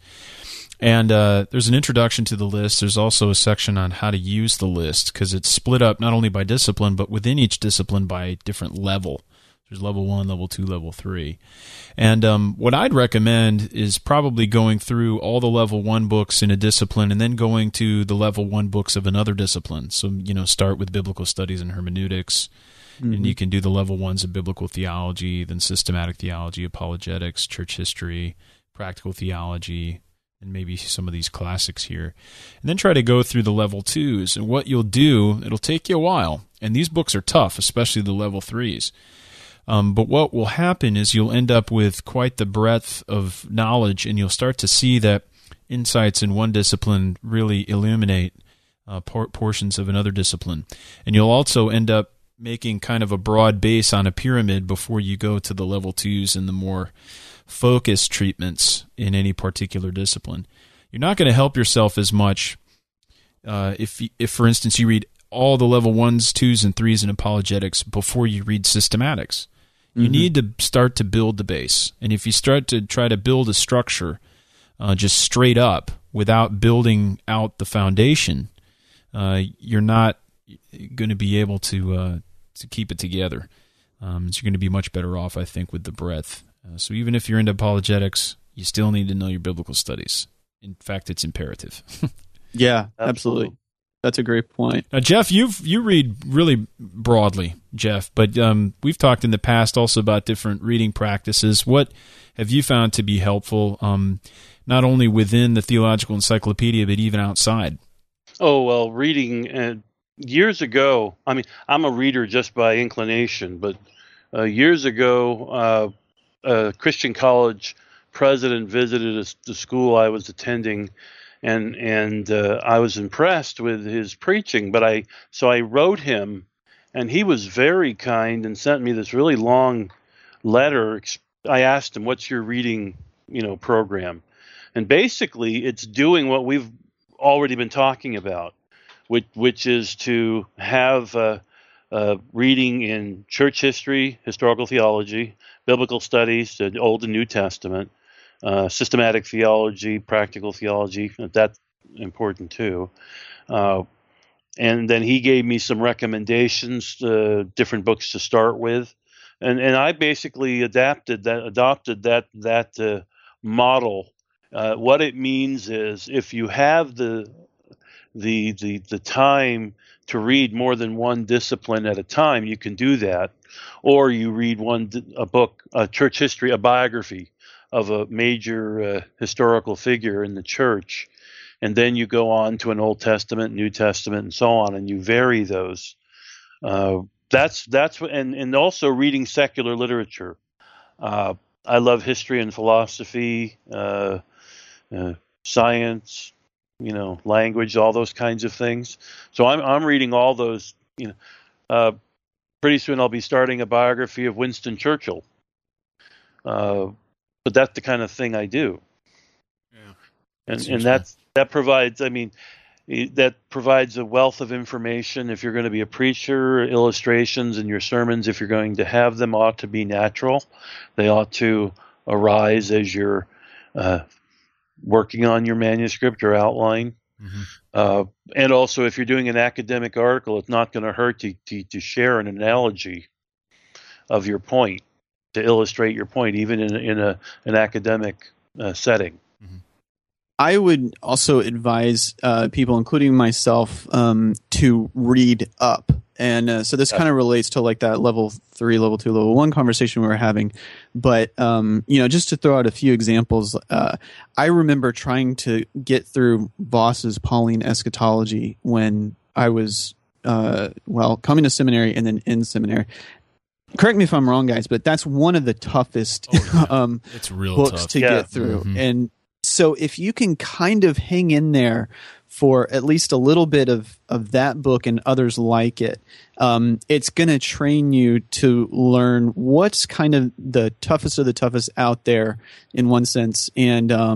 And uh, there's an introduction to the list. There's also a section on how to use the list, because it's split up not only by discipline, but within each discipline by different level. There's level one, level two, level three. And um, what I'd recommend is probably going through all the level one books in a discipline and then going to the level one books of another discipline. So, you know, start with biblical studies and hermeneutics, mm-hmm. and you can do the level ones of biblical theology, then systematic theology, apologetics, church history, practical theology, and maybe some of these classics here. And then try to go through the level twos. And what you'll do, it'll take you a while. And these books are tough, especially the level threes. Um, but what will happen is you'll end up with quite the breadth of knowledge, and you'll start to see that insights in one discipline really illuminate uh, por- portions of another discipline. And you'll also end up making kind of a broad base on a pyramid before you go to the level twos and the more focused treatments in any particular discipline. You're not going to help yourself as much uh, if, if, for instance, you read all the level ones, twos, and threes in apologetics before you read systematics. You mm-hmm. need to start to build the base. And if you start to try to build a structure uh, just straight up without building out the foundation, uh, you're not going to be able to uh, to keep it together. Um, so you're going to be much better off, I think, with the breadth. Uh, so even if you're into apologetics, you still need to know your biblical studies. In fact, it's imperative. Yeah, absolutely. That's a great point. Now, Jeff, you've you read really broadly, Jeff, but um, we've talked in the past also about different reading practices. What have you found to be helpful, um, not only within the Theological Encyclopedia, but even outside? Oh, well, reading uh, years ago, I mean, I'm a reader just by inclination, but uh, years ago, uh, a Christian college president visited a, the school I was attending, and and uh, I was impressed with his preaching. But I so I wrote him, and he was very kind and sent me this really long letter. I asked him, "What's your reading, you know, program?" And basically, it's doing what we've already been talking about, which which is to have uh, uh, reading in church history, historical theology, biblical studies, the Old and New Testament. Uh, systematic theology, practical theology, that's important too. Uh, and then he gave me some recommendations, uh, different books to start with, and and I basically adapted that, adopted that that uh, model. Uh, what it means is if you have the the the the time to read more than one discipline at a time, you can do that, or you read one a book, a church history, a biography of a major uh, historical figure in the church, and then you go on to an Old Testament, New Testament, and so on, and you vary those. Uh, that's that's what, and and also reading secular literature. Uh, I love history and philosophy, uh, uh, science, you know, language, all those kinds of things. So I'm I'm reading all those. You know, uh, pretty soon I'll be starting a biography of Winston Churchill. Uh, But that's the kind of thing I do, yeah. and and that that provides. I mean, that provides a wealth of information. If you're going to be a preacher, illustrations in your sermons, if you're going to have them, ought to be natural. They ought to arise as you're uh, working on your manuscript or outline. Mm-hmm. Uh, and also, if you're doing an academic article, it's not going to hurt to, to to share an analogy of your point, to illustrate your point, even in, in a an academic uh, setting. Mm-hmm. I would also advise uh, people, including myself, um, to read up. And uh, so this kind of relates to like that level three, level two, level one conversation we were having. But, um, you know, just to throw out a few examples, uh, I remember trying to get through Voss's Pauline eschatology when I was, uh, well, coming to seminary and then in seminary. Correct me if I'm wrong, guys, but that's one of the toughest oh, yeah. um, it's real books tough. to yeah. get through. Mm-hmm. And so if you can kind of hang in there for at least a little bit of, of that book and others like it, um, it's going to train you to learn what's kind of the toughest of the toughest out there in one sense, and um,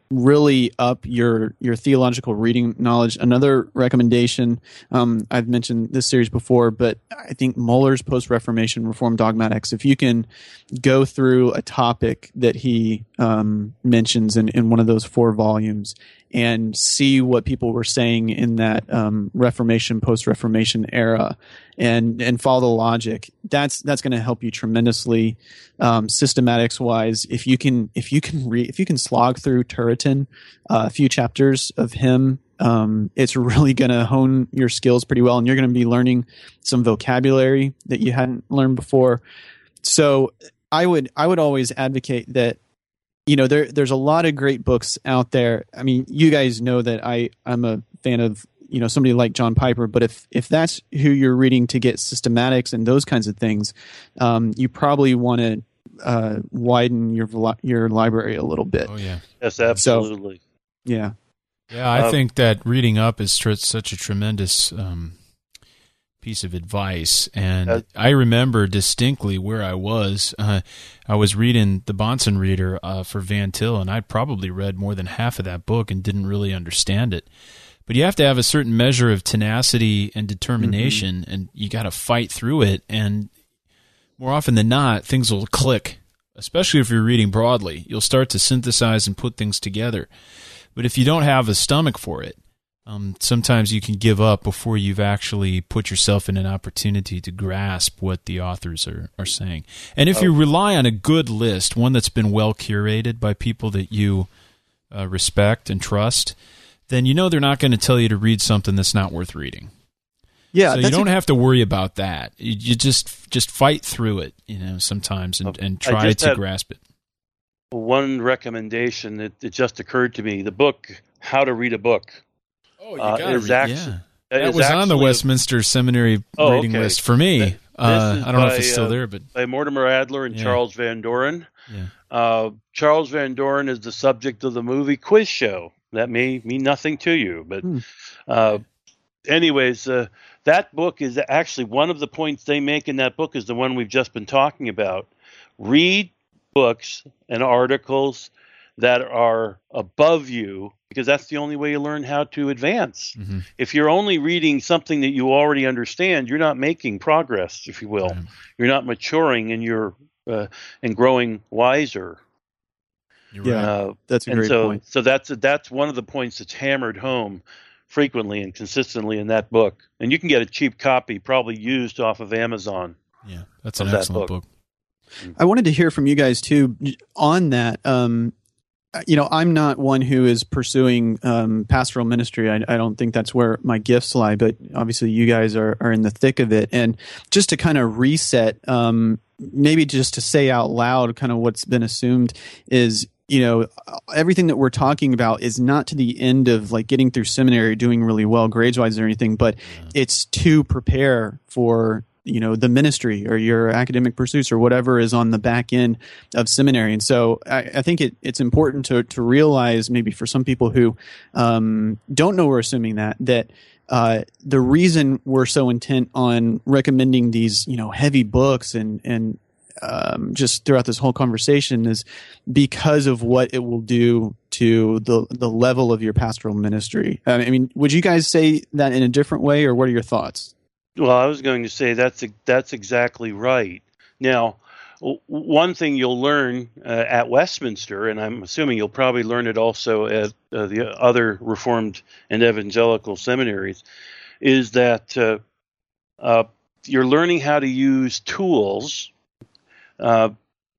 really up your your theological reading knowledge. Another recommendation, um, I've mentioned this series before, but I think Muller's Post-Reformation Reformed Dogmatics. If you can go through a topic that he um, mentions in, in one of those four volumes and see what people were saying in that um, Reformation, post-Reformation era, and and follow the logic, that's that's going to help you tremendously, um, systematics wise. If you can if you can read if you can slog through Turretin, uh, a few chapters of him, um, it's really going to hone your skills pretty well, and you're going to be learning some vocabulary that you hadn't learned before. So I would I would always advocate that. You know, there there's a lot of great books out there. I mean, you guys know that I I'm a fan of, you know, somebody like John Piper, but if if that's who you're reading to get systematics and those kinds of things, um, you probably want to uh, widen your your library a little bit. Oh yeah, yes, absolutely. So, yeah, yeah. I Um, think that reading up is tr- such a tremendous um, piece of advice, and Uh, I remember distinctly where I was. Uh, I was reading the Bonson Reader uh, for Van Til, and I'd probably read more than half of that book and didn't really understand it. But you have to have a certain measure of tenacity and determination, mm-hmm. and you got to fight through it. And more often than not, things will click, especially if you're reading broadly. You'll start to synthesize and put things together. But if you don't have a stomach for it, um, sometimes you can give up before you've actually put yourself in an opportunity to grasp what the authors are, are saying. And if oh. you rely on a good list, one that's been well curated by people that you uh, respect and trust, then you know they're not going to tell you to read something that's not worth reading. yeah. So you don't a, have to worry about that. You, you just just fight through it, you know, sometimes and, and try to grasp it. One recommendation that it just occurred to me: the book "How to Read a Book." Oh, you uh, got is to read. actually, Yeah. That, that was on the Westminster Seminary oh, reading okay. list for me. This Uh, I don't know by, if it's still uh, there, but by Mortimer Adler and Yeah. Charles Van Doren. yeah. Uh, Charles Van Doren is the subject of the movie Quiz Show. That may mean nothing to you, but Hmm. uh, anyways, uh, that book is actually one of the points they make in that book is the one we've just been talking about. Read books and articles that are above you, because that's the only way you learn how to advance. Mm-hmm. If you're only reading something that you already understand, you're not making progress, if you will. Right. You're not maturing and you're uh, and growing wiser. You're Yeah. right. Uh, That's a and great so, point. so that's that's one of the points that's hammered home frequently and consistently in that book. And you can get a cheap copy, probably used off of Amazon. Yeah, that's an of that excellent book. book. I wanted to hear from you guys too on that. Um, you know, I'm not one who is pursuing um, pastoral ministry. I, I don't think that's where my gifts lie, but obviously you guys are, are in the thick of it. And just to kind of reset, um, maybe just to say out loud kind of what's been assumed is, you know, everything that we're talking about is not to the end of like getting through seminary, doing really well grades wise or anything, but yeah. it's to prepare for, you know, the ministry or your academic pursuits or whatever is on the back end of seminary. And so I, I think it, it's important to, to realize maybe for some people who um, don't know we're assuming that, that uh, the reason we're so intent on recommending these, you know, heavy books and, and um, just throughout this whole conversation is because of what it will do to the, the level of your pastoral ministry. I mean, would you guys say that in a different way, or what are your thoughts? Well, I was going to say that's that's exactly right. Now, w- one thing you'll learn uh, at Westminster, and I'm assuming you'll probably learn it also at uh, the other Reformed and Evangelical seminaries, is that uh, uh, you're learning how to use tools. Uh,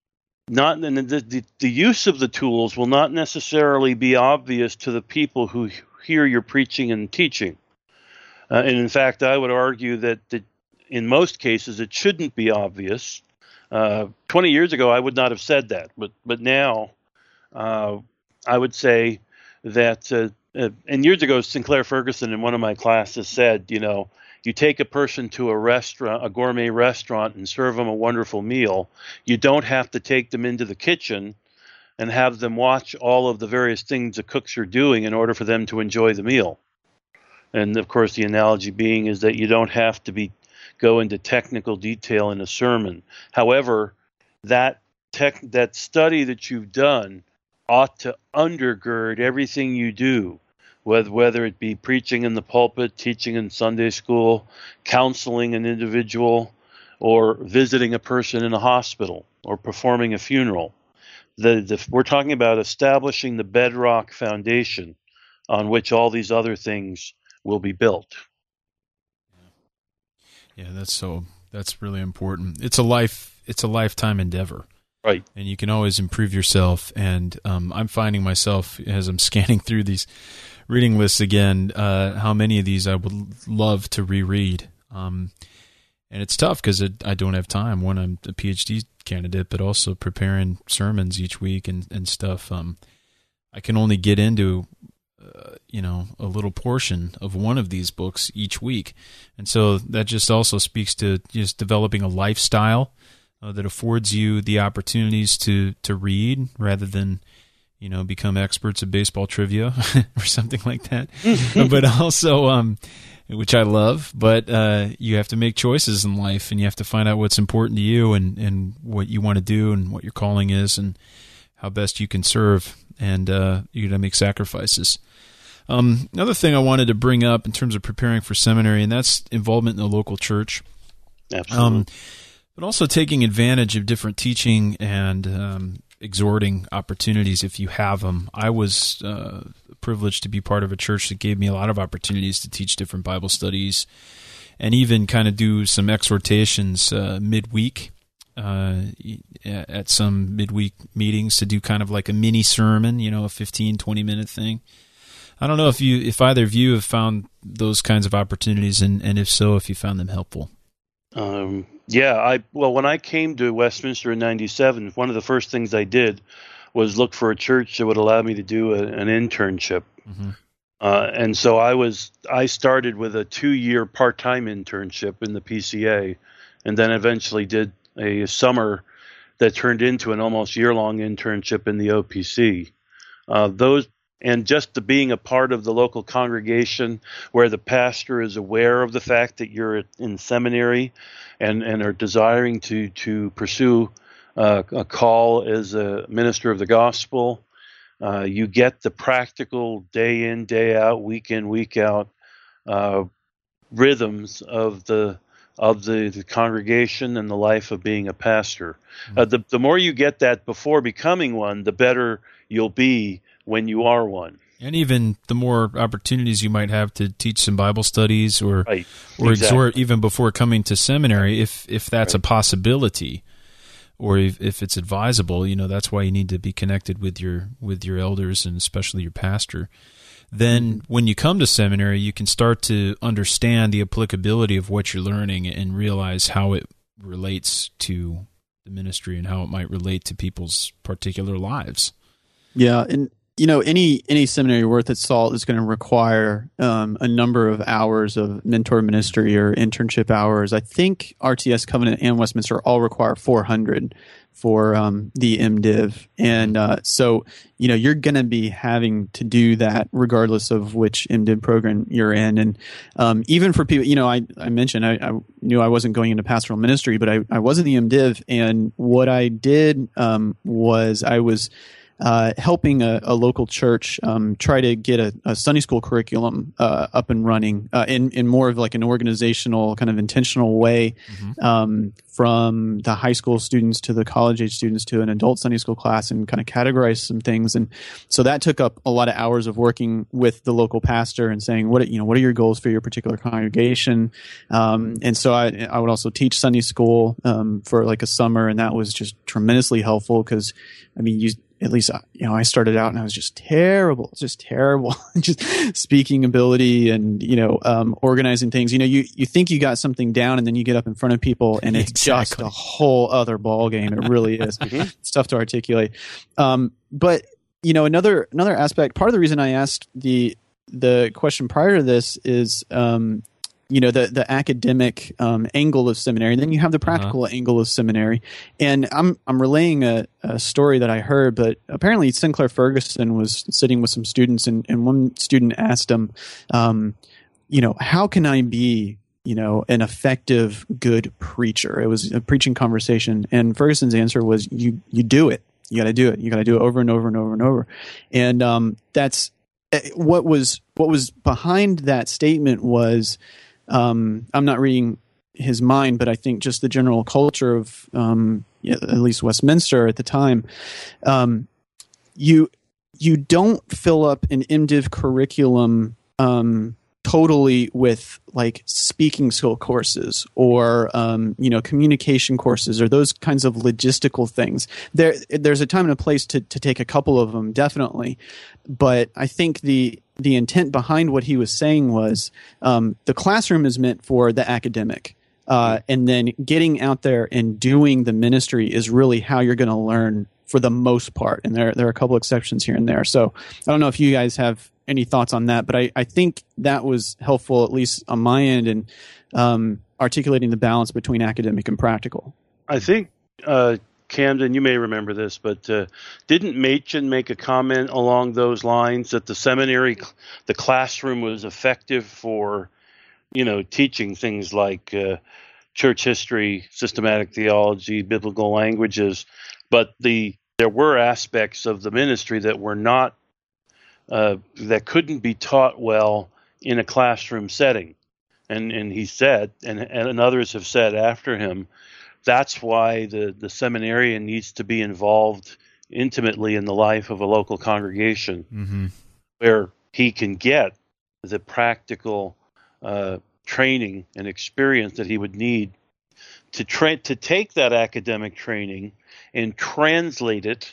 not and the, the the use of the tools will not necessarily be obvious to the people who hear your preaching and teaching. Uh, and in fact, I would argue that, that in most cases it shouldn't be obvious. Uh, twenty years ago, I would not have said that, but but now uh, I would say that. Uh, uh, and years ago, Sinclair Ferguson in one of my classes said, you know, you take a person to a restaurant, a gourmet restaurant, and serve them a wonderful meal. You don't have to take them into the kitchen and have them watch all of the various things the cooks are doing in order for them to enjoy the meal. And of course, the analogy being is that you don't have to be go into technical detail in a sermon. However, that tech, that study that you've done ought to undergird everything you do, whether, whether it be preaching in the pulpit, teaching in Sunday school, counseling an individual, or visiting a person in a hospital, or performing a funeral. The, the, we're talking about establishing the bedrock foundation on which all these other things will be built. Yeah, that's so that's really important. It's a life it's a lifetime endeavor. Right. And you can always improve yourself. And um, I'm finding myself, as I'm scanning through these reading lists again, uh, how many of these I would love to reread. Um, and it's tough because I don't have time. One, I'm a PhD candidate, but also preparing sermons each week and, and stuff. Um, I can only get into, uh, you know, a little portion of one of these books each week. And so that just also speaks to just developing a lifestyle Uh, that affords you the opportunities to, to read rather than, you know, become experts at baseball trivia or something like that. But also, um, which I love, but uh, you have to make choices in life, and you have to find out what's important to you and, and what you want to do and what your calling is and how best you can serve, and uh, you got to make sacrifices. Um, another thing I wanted to bring up in terms of preparing for seminary, and that's involvement in the local church. Absolutely. Um, but also taking advantage of different teaching and um, exhorting opportunities if you have them. I was uh, privileged to be part of a church that gave me a lot of opportunities to teach different Bible studies and even kind of do some exhortations uh, midweek uh, at some midweek meetings to do kind of like a mini sermon, you know, a fifteen, twenty minute thing. I don't know if you, if either of you have found those kinds of opportunities, and, and if so, if you found them helpful. Um, yeah, I well, when I came to Westminster in ninety-seven, one of the first things I did was look for a church that would allow me to do a, an internship. Mm-hmm. Uh, and so I was I started with a two-year part-time internship in the P C A, and then eventually did a summer that turned into an almost year-long internship in the O P C. Uh, those And just to being a part of the local congregation where the pastor is aware of the fact that you're in seminary and, and are desiring to, to pursue uh, a call as a minister of the gospel, uh, you get the practical day in, day out, week in, week out uh, rhythms of the of the, the congregation and the life of being a pastor. Mm-hmm. Uh, the, the more you get that before becoming one, the better you'll be when you are one. And even the more opportunities you might have to teach some Bible studies or right. or exactly. exhort even before coming to seminary, if if that's right. a possibility, or if, if it's advisable, you know, that's why you need to be connected with your with your elders and especially your pastor. Then when you come to seminary, you can start to understand the applicability of what you're learning and realize how it relates to the ministry and how it might relate to people's particular lives. Yeah, and you know, any any seminary worth its salt is going to require um, a number of hours of mentor ministry or internship hours. I think R T S, Covenant, and Westminster all require four hundred for um, the MDiv, and uh, so you know you're going to be having to do that regardless of which MDiv program you're in. And um, even for people, you know, I I mentioned I, I knew I wasn't going into pastoral ministry, but I I was in the MDiv, and what I did um, was I was. Uh, helping a, a local church um, try to get a, a Sunday school curriculum uh, up and running uh, in, in more of like an organizational kind of intentional way, mm-hmm. um, from the high school students to the college age students to an adult Sunday school class, and kind of categorize some things. And so that took up a lot of hours of working with the local pastor and saying, what, you know, what are your goals for your particular congregation? Um, and so I, I would also teach Sunday school um, for like a summer, and that was just tremendously helpful because, I mean, you at least, you know, I started out and I was just terrible, just terrible, just speaking ability and, you know, um, organizing things. You know, you, you think you got something down and then you get up in front of people and it's exactly. just a whole other ball game. It really is. It's tough to articulate. Um, but, you know, another, another aspect, part of the reason I asked the, the question prior to this is, um, you know, the, the academic um, angle of seminary, and then you have the practical uh-huh. angle of seminary. And I'm I'm relaying a, a story that I heard, but apparently Sinclair Ferguson was sitting with some students, and, and one student asked him, um, you know, how can I be, you know, an effective, good preacher? It was a preaching conversation, and Ferguson's answer was, you you do it. You got to do it. You got to do it over and over and over and over. And um, that's what was what was behind that statement was um, I'm not reading his mind, but I think just the general culture of um, yeah, at least Westminster at the time. Um, you you don't fill up an MDiv curriculum um, totally with like speaking skill courses or um, you know communication courses or those kinds of logistical things. There there's a time and a place to to take a couple of them, definitely, but I think the the intent behind what he was saying was um, the classroom is meant for the academic. Uh, and then getting out there and doing the ministry is really how you're going to learn for the most part. And there, there are a couple exceptions here and there. So I don't know if you guys have any thoughts on that, but I, I think that was helpful, at least on my end, in um, articulating the balance between academic and practical. I think, uh, Camden, you may remember this, but uh, didn't Machen make a comment along those lines that the seminary, the classroom was effective for, you know, teaching things like uh, church history, systematic theology, biblical languages, but the there were aspects of the ministry that were not uh, that couldn't be taught well in a classroom setting, and and he said, and and others have said after him, that's why the the seminarian needs to be involved intimately in the life of a local congregation, mm-hmm. where he can get the practical Uh, training and experience that he would need to tra- to take that academic training and translate it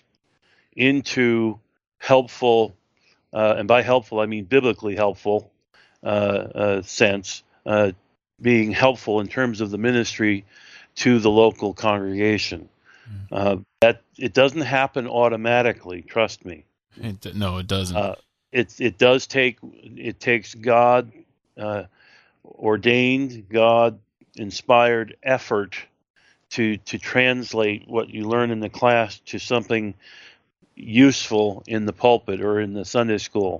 into helpful, uh, and by helpful I mean biblically helpful uh, uh, sense, uh, being helpful in terms of the ministry to the local congregation. Mm. Uh, that it doesn't happen automatically. Trust me. It, no, it doesn't. Uh, it it does take it takes God. Uh, ordained, God-inspired effort to to translate what you learn in the class to something useful in the pulpit or in the Sunday school.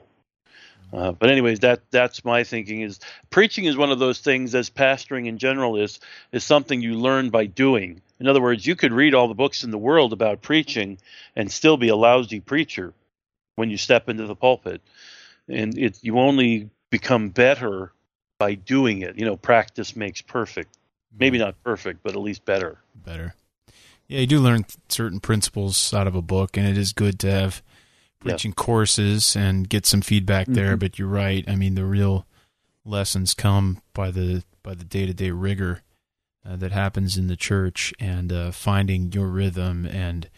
Uh, but anyways, that that's my thinking. Is preaching is one of those things, as pastoring in general is, is something you learn by doing. In other words, you could read all the books in the world about preaching and still be a lousy preacher when you step into the pulpit. And it you only become better by doing it. You know, practice makes perfect. Maybe not perfect, but at least better. Better. Yeah, you do learn certain principles out of a book, and it is good to have preaching yeah. courses and get some feedback there. Mm-hmm. But you're right. I mean, the real lessons come by the by the day-to-day rigor uh, that happens in the church, and uh, finding your rhythm and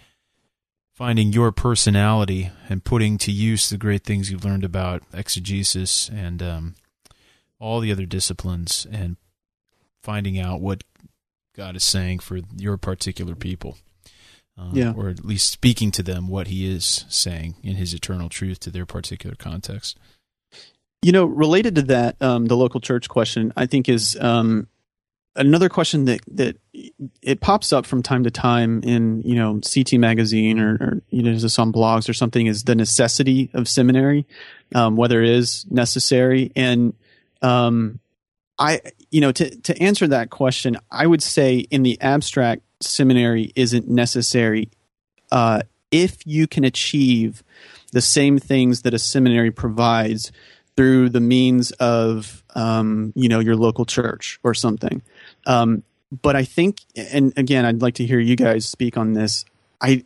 finding your personality and putting to use the great things you've learned about exegesis and um, all the other disciplines, and finding out what God is saying for your particular people. Uh, yeah. Or at least speaking to them what he is saying in his eternal truth to their particular context. You know, related to that, um, the local church question, I think is um, another question that, that it pops up from time to time in, you know, C T Magazine or, or you know, just on blogs or something, is the necessity of seminary, um, whether it is necessary. And Um, I, you know, to, to answer that question, I would say in the abstract, seminary isn't necessary uh, if you can achieve the same things that a seminary provides through the means of, um, you know, your local church or something. Um, but I think, and again, I'd like to hear you guys speak on this. I,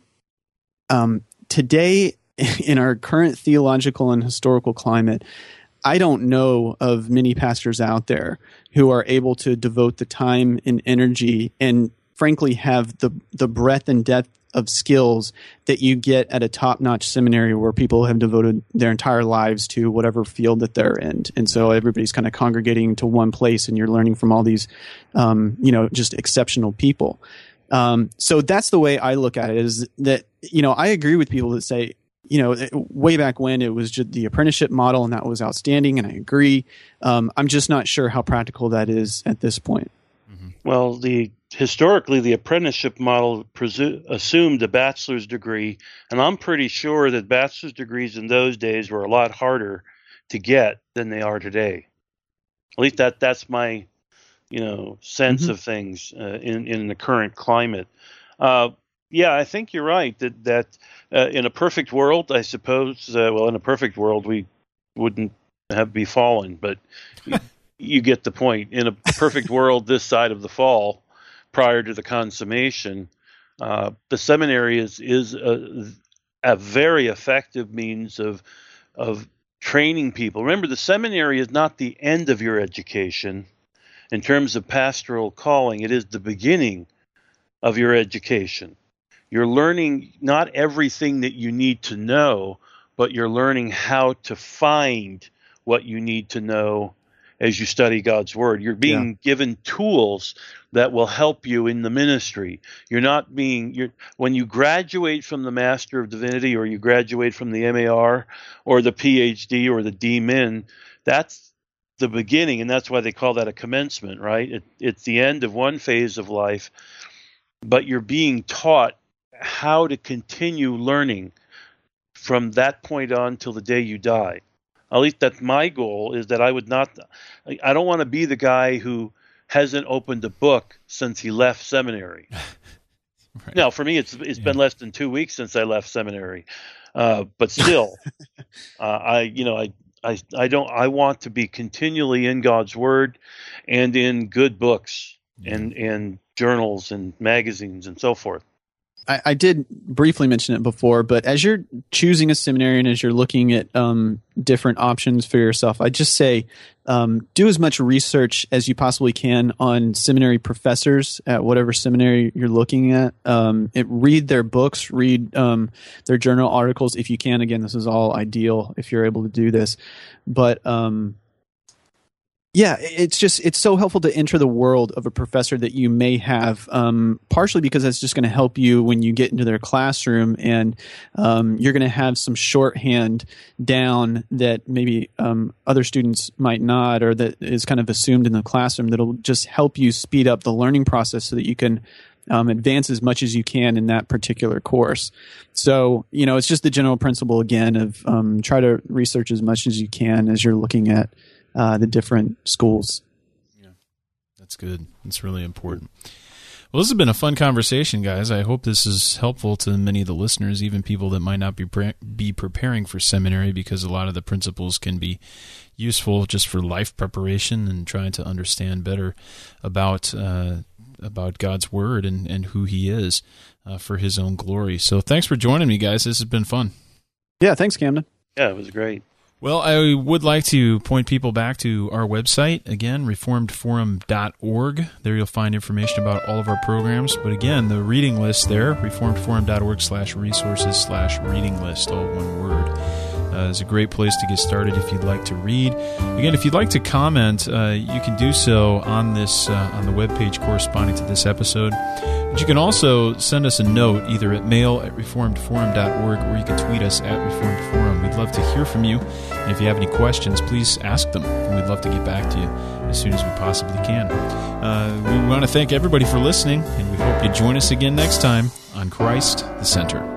um, today in our current theological and historical climate, I don't know of many pastors out there who are able to devote the time and energy and frankly have the the breadth and depth of skills that you get at a top-notch seminary where people have devoted their entire lives to whatever field that they're in. And so everybody's kind of congregating to one place and you're learning from all these, um, you know, just exceptional people. Um, so that's the way I look at it, is that, you know, I agree with people that say, you know, way back when it was just the apprenticeship model and that was outstanding, and I agree. Um, I'm just not sure how practical that is at this point. Mm-hmm. Well, the historically the apprenticeship model presu- assumed a bachelor's degree, and I'm pretty sure that bachelor's degrees in those days were a lot harder to get than they are today. At least that that's my, you know, sense mm-hmm. of things uh, in in the current climate. Uh, Yeah, I think you're right that that uh, in a perfect world, I suppose. Uh, well, in a perfect world, we wouldn't have be fallen, but you, you get the point. In a perfect world, this side of the fall, prior to the consummation, uh, the seminary is is a, a very effective means of of training people. Remember, the seminary is not the end of your education in terms of pastoral calling. It is the beginning of your education. You're learning not everything that you need to know, but you're learning how to find what you need to know as you study God's Word. You're being yeah. given tools that will help you in the ministry. You're not being, you're, when you graduate from the Master of Divinity, or you graduate from the M A R or the P H D or the D Min, that's the beginning, and that's why they call that a commencement, right? It, it's the end of one phase of life, but you're being taught how to continue learning from that point on till the day you die. At least that's my goal, is that I would not, I don't want to be the guy who hasn't opened a book since he left seminary. Right. Now, for me, it's it's yeah. been less than two weeks since I left seminary, uh, but still, uh, I you know I, I I don't I want to be continually in God's Word and in good books yeah. and and journals and magazines and so forth. I, I did briefly mention it before, but as you're choosing a seminary and as you're looking at um, different options for yourself, I just say um, do as much research as you possibly can on seminary professors at whatever seminary you're looking at. Um, it, read their books, read um, their journal articles if you can. Again, this is all ideal if you're able to do this, but um, yeah, it's just, it's so helpful to enter the world of a professor that you may have, um, partially because that's just going to help you when you get into their classroom, and um, you're going to have some shorthand down that maybe um, other students might not, or that is kind of assumed in the classroom, that'll just help you speed up the learning process so that you can um, advance as much as you can in that particular course. So, you know, it's just the general principle again of um, try to research as much as you can as you're looking at Uh, the different schools. Yeah, that's good. That's really important. Well, this has been a fun conversation, guys. I hope this is helpful to many of the listeners, even people that might not be pre- be preparing for seminary, because a lot of the principles can be useful just for life preparation and trying to understand better about uh, about God's Word and, and who He is uh, for His own glory. So thanks for joining me, guys. This has been fun. Yeah, thanks, Camden. Yeah, it was great. Well, I would like to point people back to our website, again, reformed forum dot org. There you'll find information about all of our programs. But again, the reading list there, reformed forum dot org slash resources slash reading list, all one word. Uh, is a great place to get started if you'd like to read. Again, if you'd like to comment, uh, you can do so on this uh, on the webpage corresponding to this episode. But you can also send us a note either at mail at reformed forum dot org, or you can tweet us at Reformed Forum. We'd love to hear from you. And if you have any questions, please ask them, and we'd love to get back to you as soon as we possibly can. Uh, we want to thank everybody for listening, and we hope you join us again next time on Christ the Center.